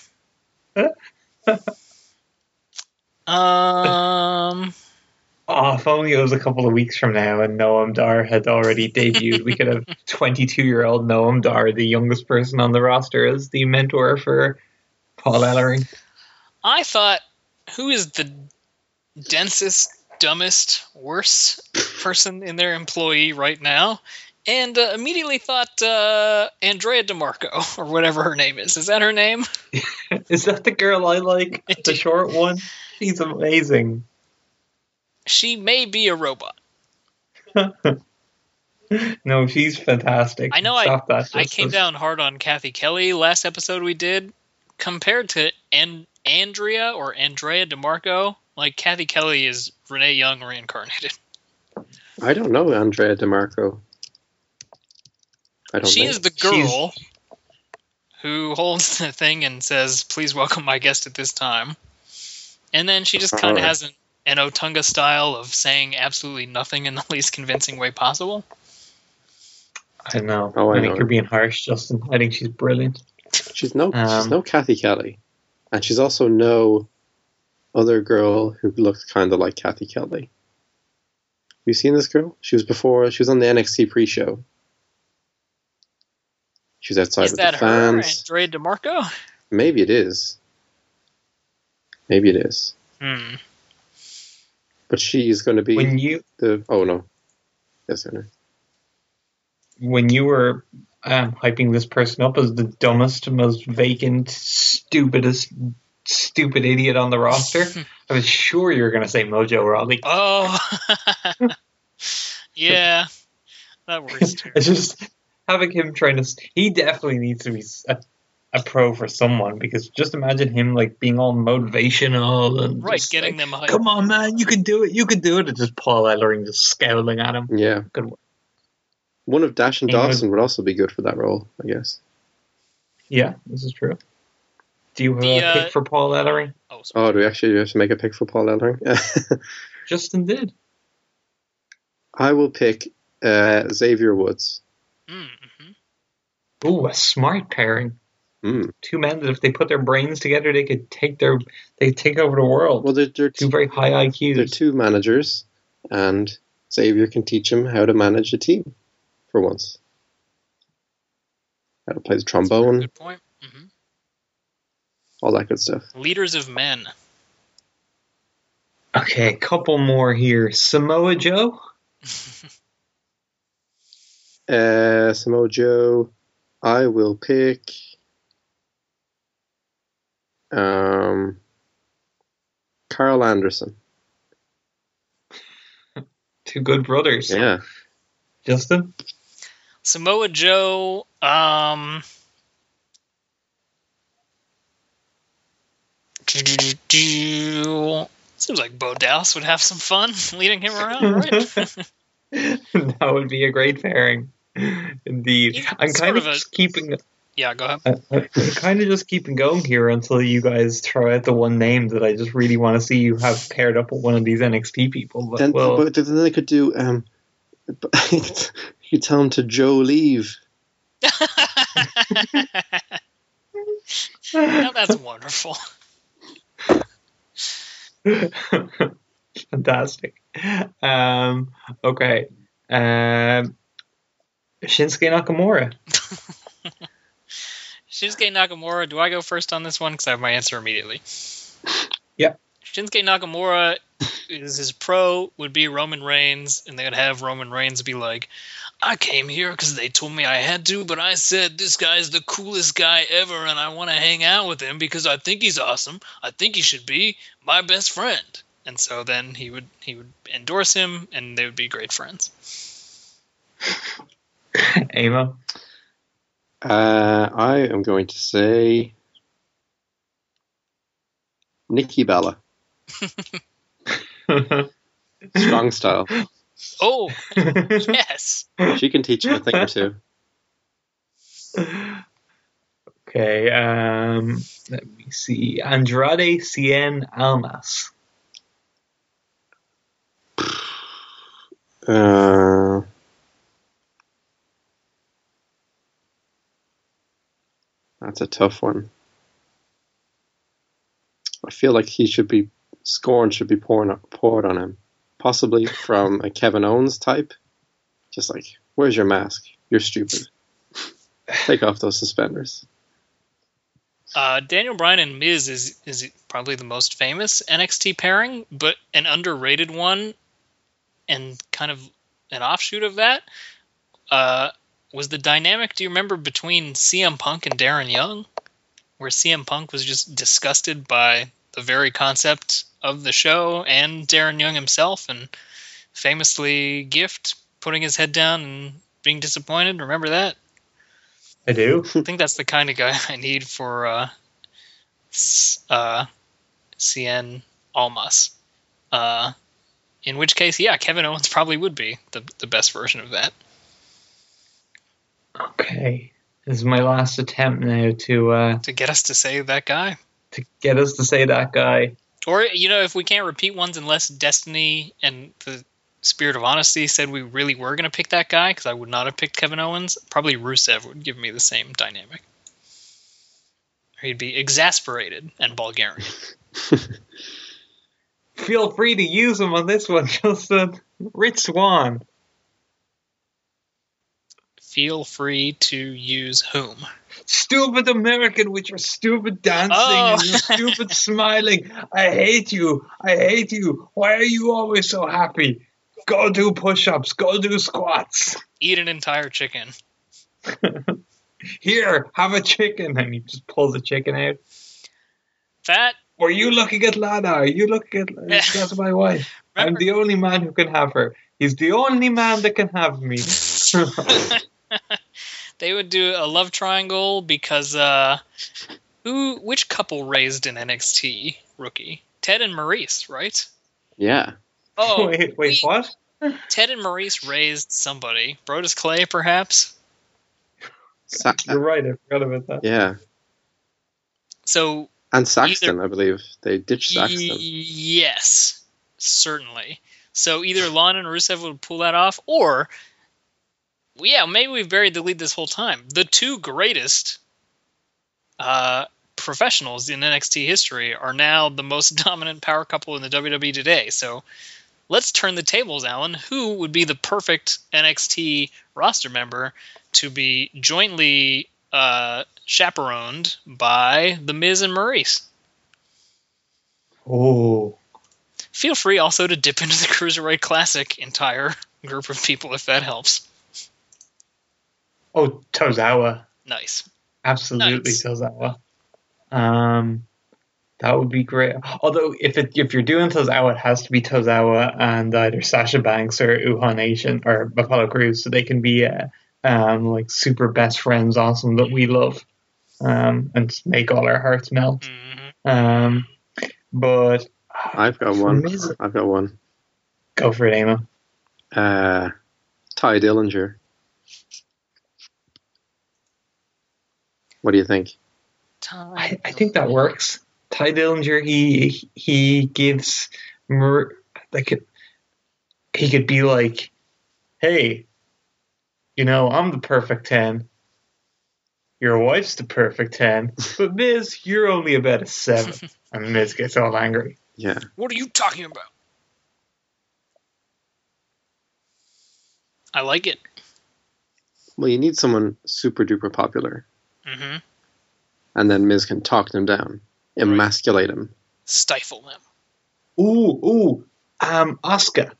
Oh, if only it was a couple of weeks from now and Noam Dar had already debuted. We could have 22-year-old Noam Dar, the youngest person on the roster, as the mentor for Paul Ellering. I thought, who is the densest, dumbest, worst person in their employee right now? And immediately thought Andrea DeMarco, or whatever her name is. Is that her name? Is that the girl I like? The short one? She's amazing. She may be a robot. No, she's fantastic. I know I came down hard on Kathy Kelly last episode we did. Compared to Andrea or Andrea DeMarco, like Kathy Kelly is Renee Young reincarnated. I don't know Andrea DeMarco. She is the girl who holds the thing and says, "Please welcome my guest at this time." And then she just kind of has an Otunga style of saying absolutely nothing in the least convincing way possible. I know. I think you're being harsh, Justin. I think she's brilliant. She's no Kathy Kelly. And she's also no other girl who looked kind of like Kathy Kelly. Have you seen this girl? She was on the NXT pre-show. She was outside with the fans. Is that her, Andrea DeMarco? Maybe it is. But she's going to be oh no. Yes, I know. When you were hyping this person up as the dumbest, most vacant, stupid idiot on the roster, I was sure you were going to say Mojo Rawley. Oh, yeah, that works too. It's just having him he definitely needs to be a pro for someone, because just imagine him like being all motivational and getting them hyped. Come on, man, you can do it, and just Paul Ellering just scowling at him. Yeah, good work. One of Dash and Dawson would also be good for that role, I guess. Yeah, this is true. Do you have a pick for Paul Ellering? Do we actually have to make a pick for Paul Ellering? Justin did. I will pick Xavier Woods. Mm-hmm. Ooh, a smart pairing. Two men that if they put their brains together, they could take over the world. Well, they're two very high IQs. They're two managers, and Xavier can teach him how to manage a team for once. How to play the trombone. Good point. Mm-hmm. All that good stuff. Leaders of men. Okay, a couple more here. Samoa Joe? Samoa Joe. I will pick... Carl Anderson. Two good brothers. Yeah. Justin? Samoa Joe, seems like Bo Dallas would have some fun leading him around, right? That would be a great pairing. Indeed. I'm kind of just keeping... Yeah, go ahead. I'm kind of just keeping going here until you guys throw out the one name that I just really want to see you have paired up with one of these NXT people. But then they could do... you tell them to Joe leave. Now that's wonderful. Fantastic. Okay. Shinsuke Nakamura. Shinsuke Nakamura. Do I go first on this one? Because I have my answer immediately. Yeah. Shinsuke Nakamura his pro would be Roman Reigns, and they would have Roman Reigns be like, I came here because they told me I had to, but I said this guy's the coolest guy ever, and I want to hang out with him because I think he's awesome. I think he should be my best friend. And so then he would endorse him, and they would be great friends. Amo? I am going to say Nikki Bella. Strong style. Oh, yes. She can teach him a thing or two. Okay, let me see. Andrade Cien Almas. That's a tough one. I feel like scorn should be poured on him. Possibly from a Kevin Owens type. Just like, where's your mask? You're stupid. Take off those suspenders. Daniel Bryan and Miz is probably the most famous NXT pairing, but an underrated one, and kind of an offshoot of that, was the dynamic, do you remember, between CM Punk and Darren Young? Where CM Punk was just disgusted by the very concept of the show and Darren Young himself, and famously Gift putting his head down and being disappointed. Remember that? I do. I think that's the kind of guy I need for Cien Almas. In which case, yeah, Kevin Owens probably would be the best version of that. Okay. This is my last attempt now to get us to say that guy. To get us to say that guy. Or, if we can't repeat ones unless Destiny and the Spirit of Honesty said we really were going to pick that guy, because I would not have picked Kevin Owens, probably Rusev would give me the same dynamic. Or he'd be exasperated and Bulgarian. Feel free to use him on this one, Justin. Rich Swann. Feel free to use whom? Stupid American with your stupid dancing and your stupid smiling. I hate you. I hate you. Why are you always so happy? Go do push-ups. Go do squats. Eat an entire chicken. Here, have a chicken. And he just pulls the chicken out. Fat. Were you looking at Lana? Are you looking at That's my wife. Remember? I'm the only man who can have her. He's the only man that can have me. They would do a love triangle because which couple raised an NXT rookie? Ted and Maurice, right? Yeah. Oh, wait, what? Ted and Maurice raised somebody. Brodus Clay, perhaps? You're right, I forgot about that. Yeah. So and Saxton, I believe. They ditched Saxton. Yes, certainly. So either Lana and Rusev would pull that off, or maybe we've buried the lead this whole time. The two greatest professionals in NXT history are now the most dominant power couple in the WWE today. So let's turn the tables, Alan. Who would be the perfect NXT roster member to be jointly chaperoned by The Miz and Maurice? Oh. Feel free also to dip into the Cruiserweight Classic entire group of people if that helps. Oh, Tozawa. Nice. Absolutely, nice. Tozawa. That would be great. Although, if you're doing Tozawa, it has to be Tozawa and either Sasha Banks or Uhaa Nation or Apollo Crews, so they can be like super best friends, awesome that we love, and make all our hearts melt. Mm-hmm. But I've got one. Go for it, Amo. Ty Dillinger. What do you think? I think that works. Ty Dillinger, he gives he could be like, hey, I'm the perfect 10. Your wife's the perfect 10, but Miz, you're only about a 7. And Miz gets all angry. Yeah. What are you talking about? I like it. Well, you need someone super duper popular. Mm-hmm. And then Miz can talk them down. Emasculate them. Stifle them. Ooh. Asuka.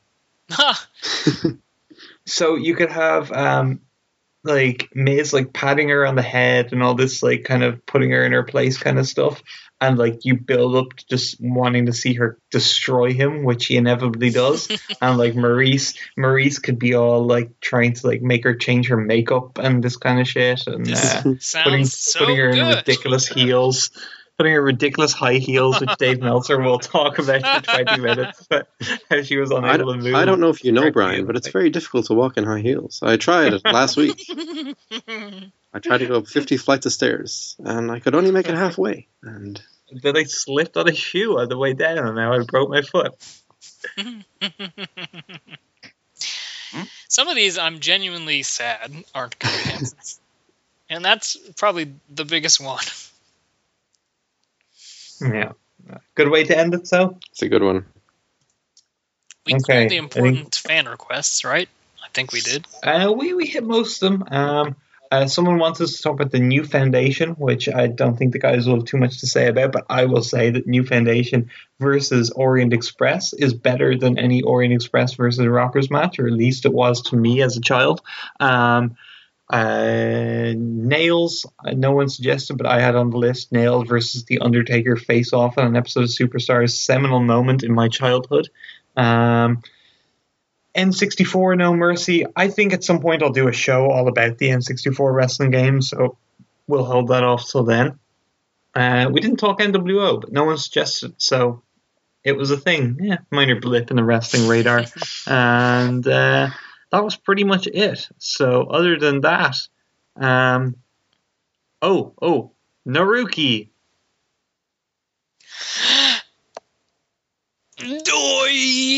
So you could have like Miz like patting her on the head and all this like kind of putting her in her place kind of stuff, and like you build up to just wanting to see her destroy him, which he inevitably does. And like Maurice could be all like trying to like make her change her makeup and this kind of shit, and putting her in ridiculous heels. Putting her ridiculous high heels, which Dave Meltzer will talk about for 20 minutes, but how she was unable to move. I don't know if you know, Brian, but it's very difficult to walk in high heels. I tried it last week. I tried to go up 50 flights of stairs, and I could only make it halfway. And then I slipped on a shoe on the way down, and now I broke my foot. Some of these I'm genuinely sad aren't going to happen. And that's probably the biggest one. Yeah. Good way to end it, so? It's a good one. We called the important fan requests, right? I think we did. We hit most of them. Someone wants us to talk about the New Foundation, which I don't think the guys will have too much to say about, but I will say that New Foundation versus Orient Express is better than any Orient Express versus Rockers match, or at least it was to me as a child. Nails, no one suggested, but I had on the list Nails versus The Undertaker face off on an episode of Superstars, seminal moment in my childhood. N64 No Mercy. I think at some point I'll do a show all about the N64 wrestling games, so we'll hold that off till then. We didn't talk NWO, but no one suggested, so it was a thing. Yeah, minor blip in the wrestling radar. And that was pretty much it. So other than that, Naruki. Doi!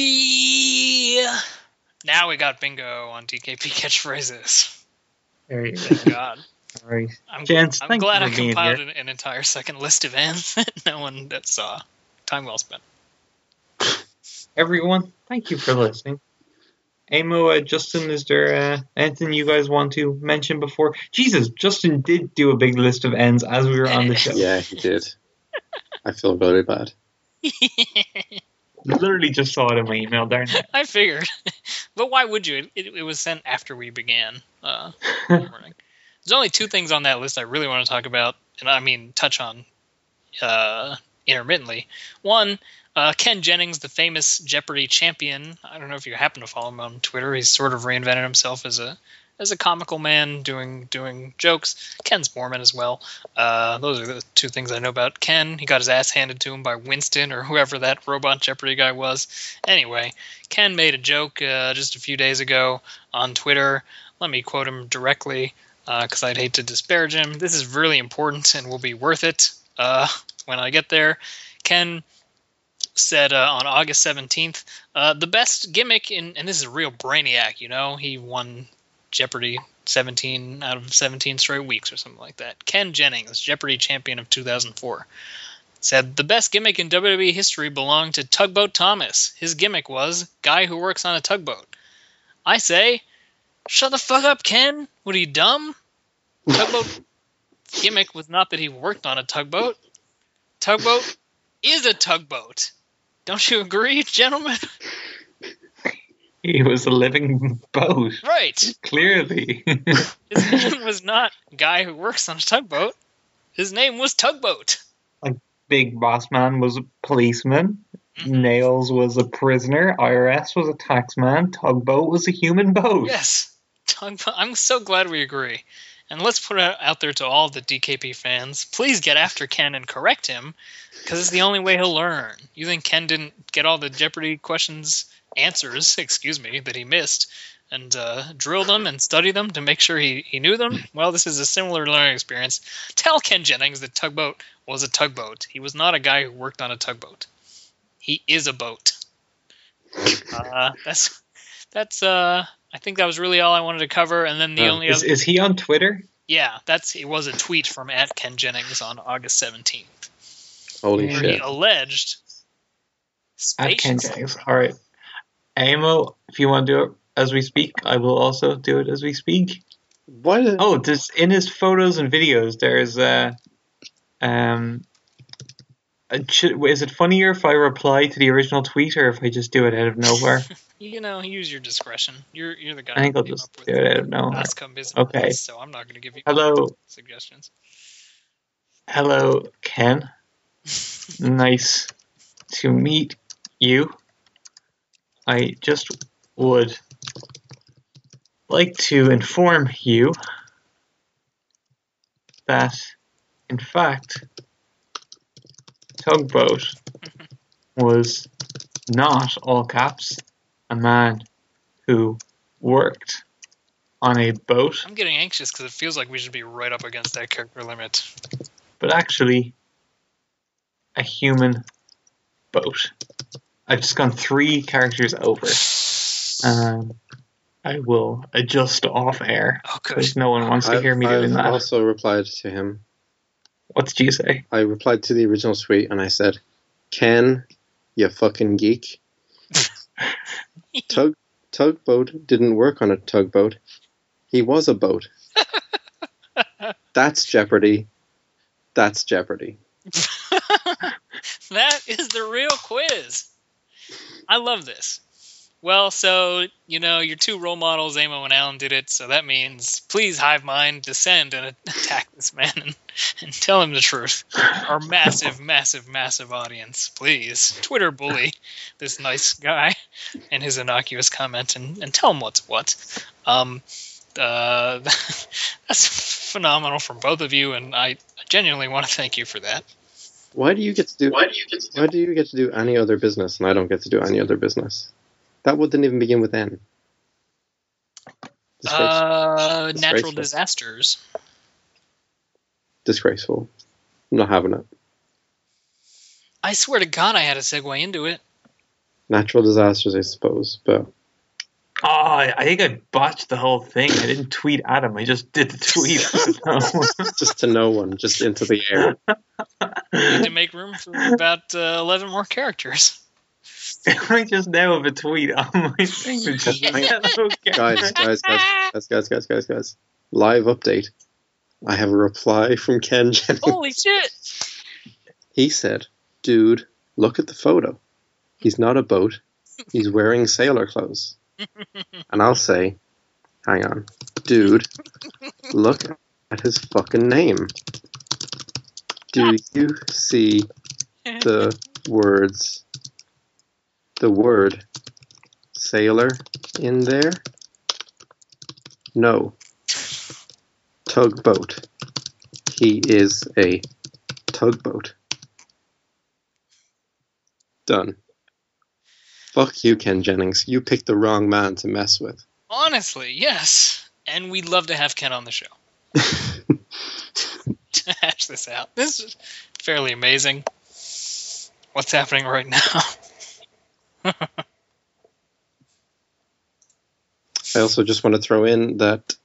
Now we got bingo on TKP catchphrases. There you go. Thank God. All right. I'm Gents, glad I being compiled here. an entire second list of ends that no one that saw. Time well spent. Everyone, thank you for listening. Amo, Justin, is there anything you guys want to mention before? Jesus, Justin did do a big list of ends as we were on the show. Yeah, he did. I feel very bad. Literally just saw it in my email there. I figured. But why would you? It was sent after we began morning. There's only two things on that list I really want to talk about, and I mean touch on intermittently. One, Ken Jennings, the famous Jeopardy champion. I don't know if you happen to follow him on Twitter. He's sort of reinvented himself as a comical man doing jokes. Ken's Mormon as well. Those are the two things I know about Ken. He got his ass handed to him by Winston or whoever that robot Jeopardy guy was. Anyway, Ken made a joke just a few days ago on Twitter. Let me quote him directly because I'd hate to disparage him. This is really important and will be worth it when I get there. Ken said on August 17th, the best gimmick and this is a real brainiac, he won Jeopardy 17 out of 17 straight weeks or something like that. Ken Jennings, Jeopardy champion of 2004, said the best gimmick in WWE history belonged to Tugboat Thomas. His gimmick was guy who works on a tugboat. I say, shut the fuck up, Ken. What are you, dumb? Tugboat gimmick was not that he worked on a tugboat. Tugboat is a tugboat. Don't you agree, gentlemen? He was a living boat. Right. Clearly. His name was not Guy Who Works on a Tugboat. His name was Tugboat. Like, Big Boss Man was a policeman. Mm-hmm. Nails was a prisoner. IRS was a taxman. Tugboat was a human boat. Yes. Tugboat. I'm so glad we agree. And let's put it out there to all the DKP fans. Please get after Ken and correct him, because it's the only way he'll learn. You think Ken didn't get all the Jeopardy answers, that he missed, and drill them and study them to make sure he knew them? Well, this is a similar learning experience. Tell Ken Jennings that Tugboat was a tugboat. He was not a guy who worked on a tugboat. He is a boat. That's I think that was really all I wanted to cover. And then the only other... Is he on Twitter? Yeah, it was a tweet from @KenJennings on August 17th. Holy shit. He alleged... @KenJennings. All right. Amo, if you want to do it as we speak, I will also do it as we speak. What? Oh, in his photos and videos, there's is it funnier if I reply to the original tweet or if I just do it out of nowhere? Use your discretion. You're the guy. I think I'll just do it out of nowhere. Okay. So I'm not going to give you suggestions. Hello, Ken. Nice to meet you. I just would like to inform you that, in fact, Tugboat was not, all caps, a man who worked on a boat. I'm getting anxious because it feels like we should be right up against that character limit. But actually, a human boat. I've just gone 3 characters over. I will adjust off air because no one wants to hear me doing that. I also replied to him. What did you say? I replied to the original tweet and I said, Ken, you fucking geek. Tugboat didn't work on a tugboat. He was a boat. That's Jeopardy. That's Jeopardy. That is the real quiz. I love this. Well, so, your 2 role models, Amo and Alan, did it, so that means please, Hive Mind, descend and attack this man and tell him the truth. Our massive, massive, massive audience, please. Twitter bully this nice guy and his innocuous comment and tell him what's what. That's phenomenal from both of you, and I genuinely want to thank you for that. Why do you get to do any other business and I don't get to do any other business? That wouldn't even begin with N. Natural disasters. Disgraceful. I'm not having it. I swear to God I had a segue into it. Natural disasters, I suppose, but... Oh, I think I botched the whole thing. I didn't tweet at him. I just did the tweet. Just to no one, just into the air. You need to make room for about 11 more characters. I just now have a tweet on my thing. Guys. Live update. I have a reply from Ken Jennings. Holy shit! He said, dude, look at the photo. He's not a boat. He's wearing sailor clothes. And I'll say, hang on. Dude, look at his fucking name. Do you see the word sailor in there? No. Tugboat. He is a tugboat. Done. Fuck you, Ken Jennings. You picked the wrong man to mess with. Honestly, yes. And we'd love to have Ken on the show. To hash this out. This is fairly amazing. What's happening right now? I also just want to throw in that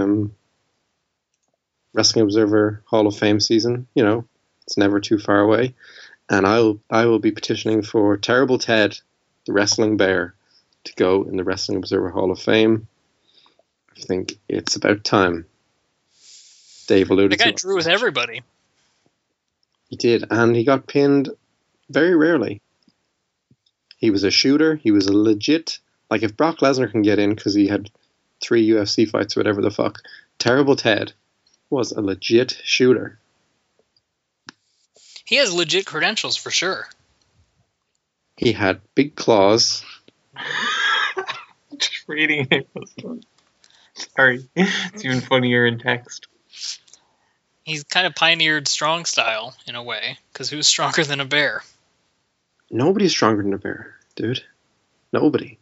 Wrestling Observer Hall of Fame season, it's never too far away. And I will be petitioning for Terrible Ted, the Wrestling Bear, to go in the Wrestling Observer Hall of Fame. I think it's about time. Dave alluded to it. The guy drew with everybody. He did, and he got pinned very rarely. He was a shooter. He was a legit... Like, if Brock Lesnar can get in because he had 3 UFC fights or whatever the fuck, Terrible Ted was a legit shooter. He has legit credentials for sure. He had big claws. Just reading it. Sorry. It's even funnier in text. He's kind of pioneered strong style in a way, because who's stronger than a bear? Nobody's stronger than a bear, dude. Nobody.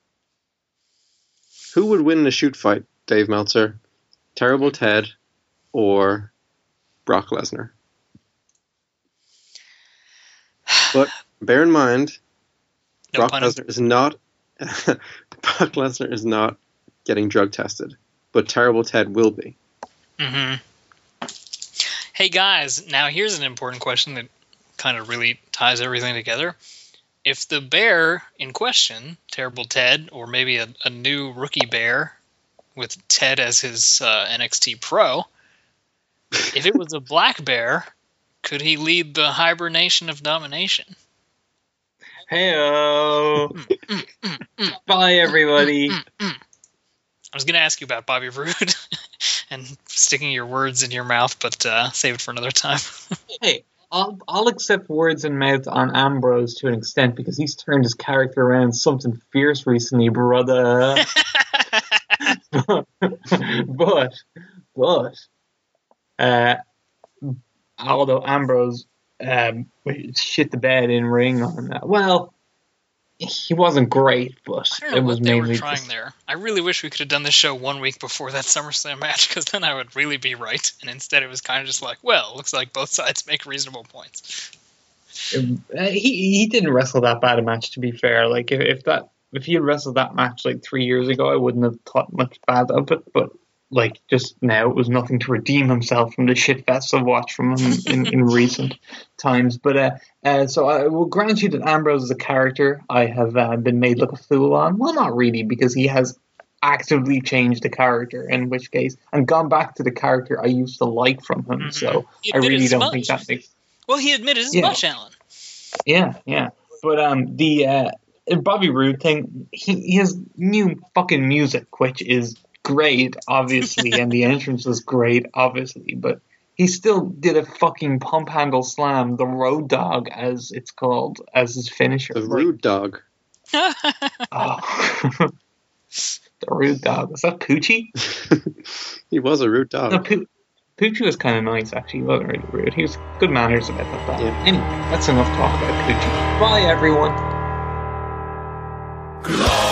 Who would win in a shoot fight, Dave Meltzer? Terrible Ted or Brock Lesnar? But bear in mind, Brock Lesnar is not getting drug tested, but Terrible Ted will be. Mm-hmm. Hey guys, now here's an important question that kind of really ties everything together. If the bear in question, Terrible Ted, or maybe a new rookie bear with Ted as his NXT pro, if it was a black bear, could he lead the hibernation of domination? Hey-o! Bye, everybody! I was going to ask you about Bobby Roode and sticking your words in your mouth, but save it for another time. Hey, I'll accept words in mouth on Ambrose to an extent because he's turned his character around something fierce recently, brother. but although Ambrose shit the bed in ring on that, well, he wasn't great, but I don't know it was what they mainly were trying there. I really wish we could have done this show 1 week before that SummerSlam match, because then I would really be right. And instead, it was kind of just like, well, looks like both sides make reasonable points. He didn't wrestle that bad a match, to be fair. Like if he had wrestled that match like 3 years ago, I wouldn't have thought much bad of it. But like just now, it was nothing to redeem himself from the shit fest I've watched from him in recent times. But so I will grant you that Ambrose is a character I have been made look a fool on. Well, not really, because he has actively changed the character, in which case, and gone back to the character I used to like from him. Mm-hmm. So I really don't think that makes... Well, he admitted as much, Alan. Yeah. But the Bobby Roode thing, he has new fucking music, which is great, obviously, and the entrance was great, obviously, but he still did a fucking pump handle slam, the Road Dog, as it's called, as his finisher. The Rude Dog. Oh. The Rude Dog. Was that Poochie? He was a rude dog. No, Poochie was kind of nice, actually. He wasn't really rude. He was good manners about that. Yeah. Anyway, that's enough talk about Poochie. Bye, everyone.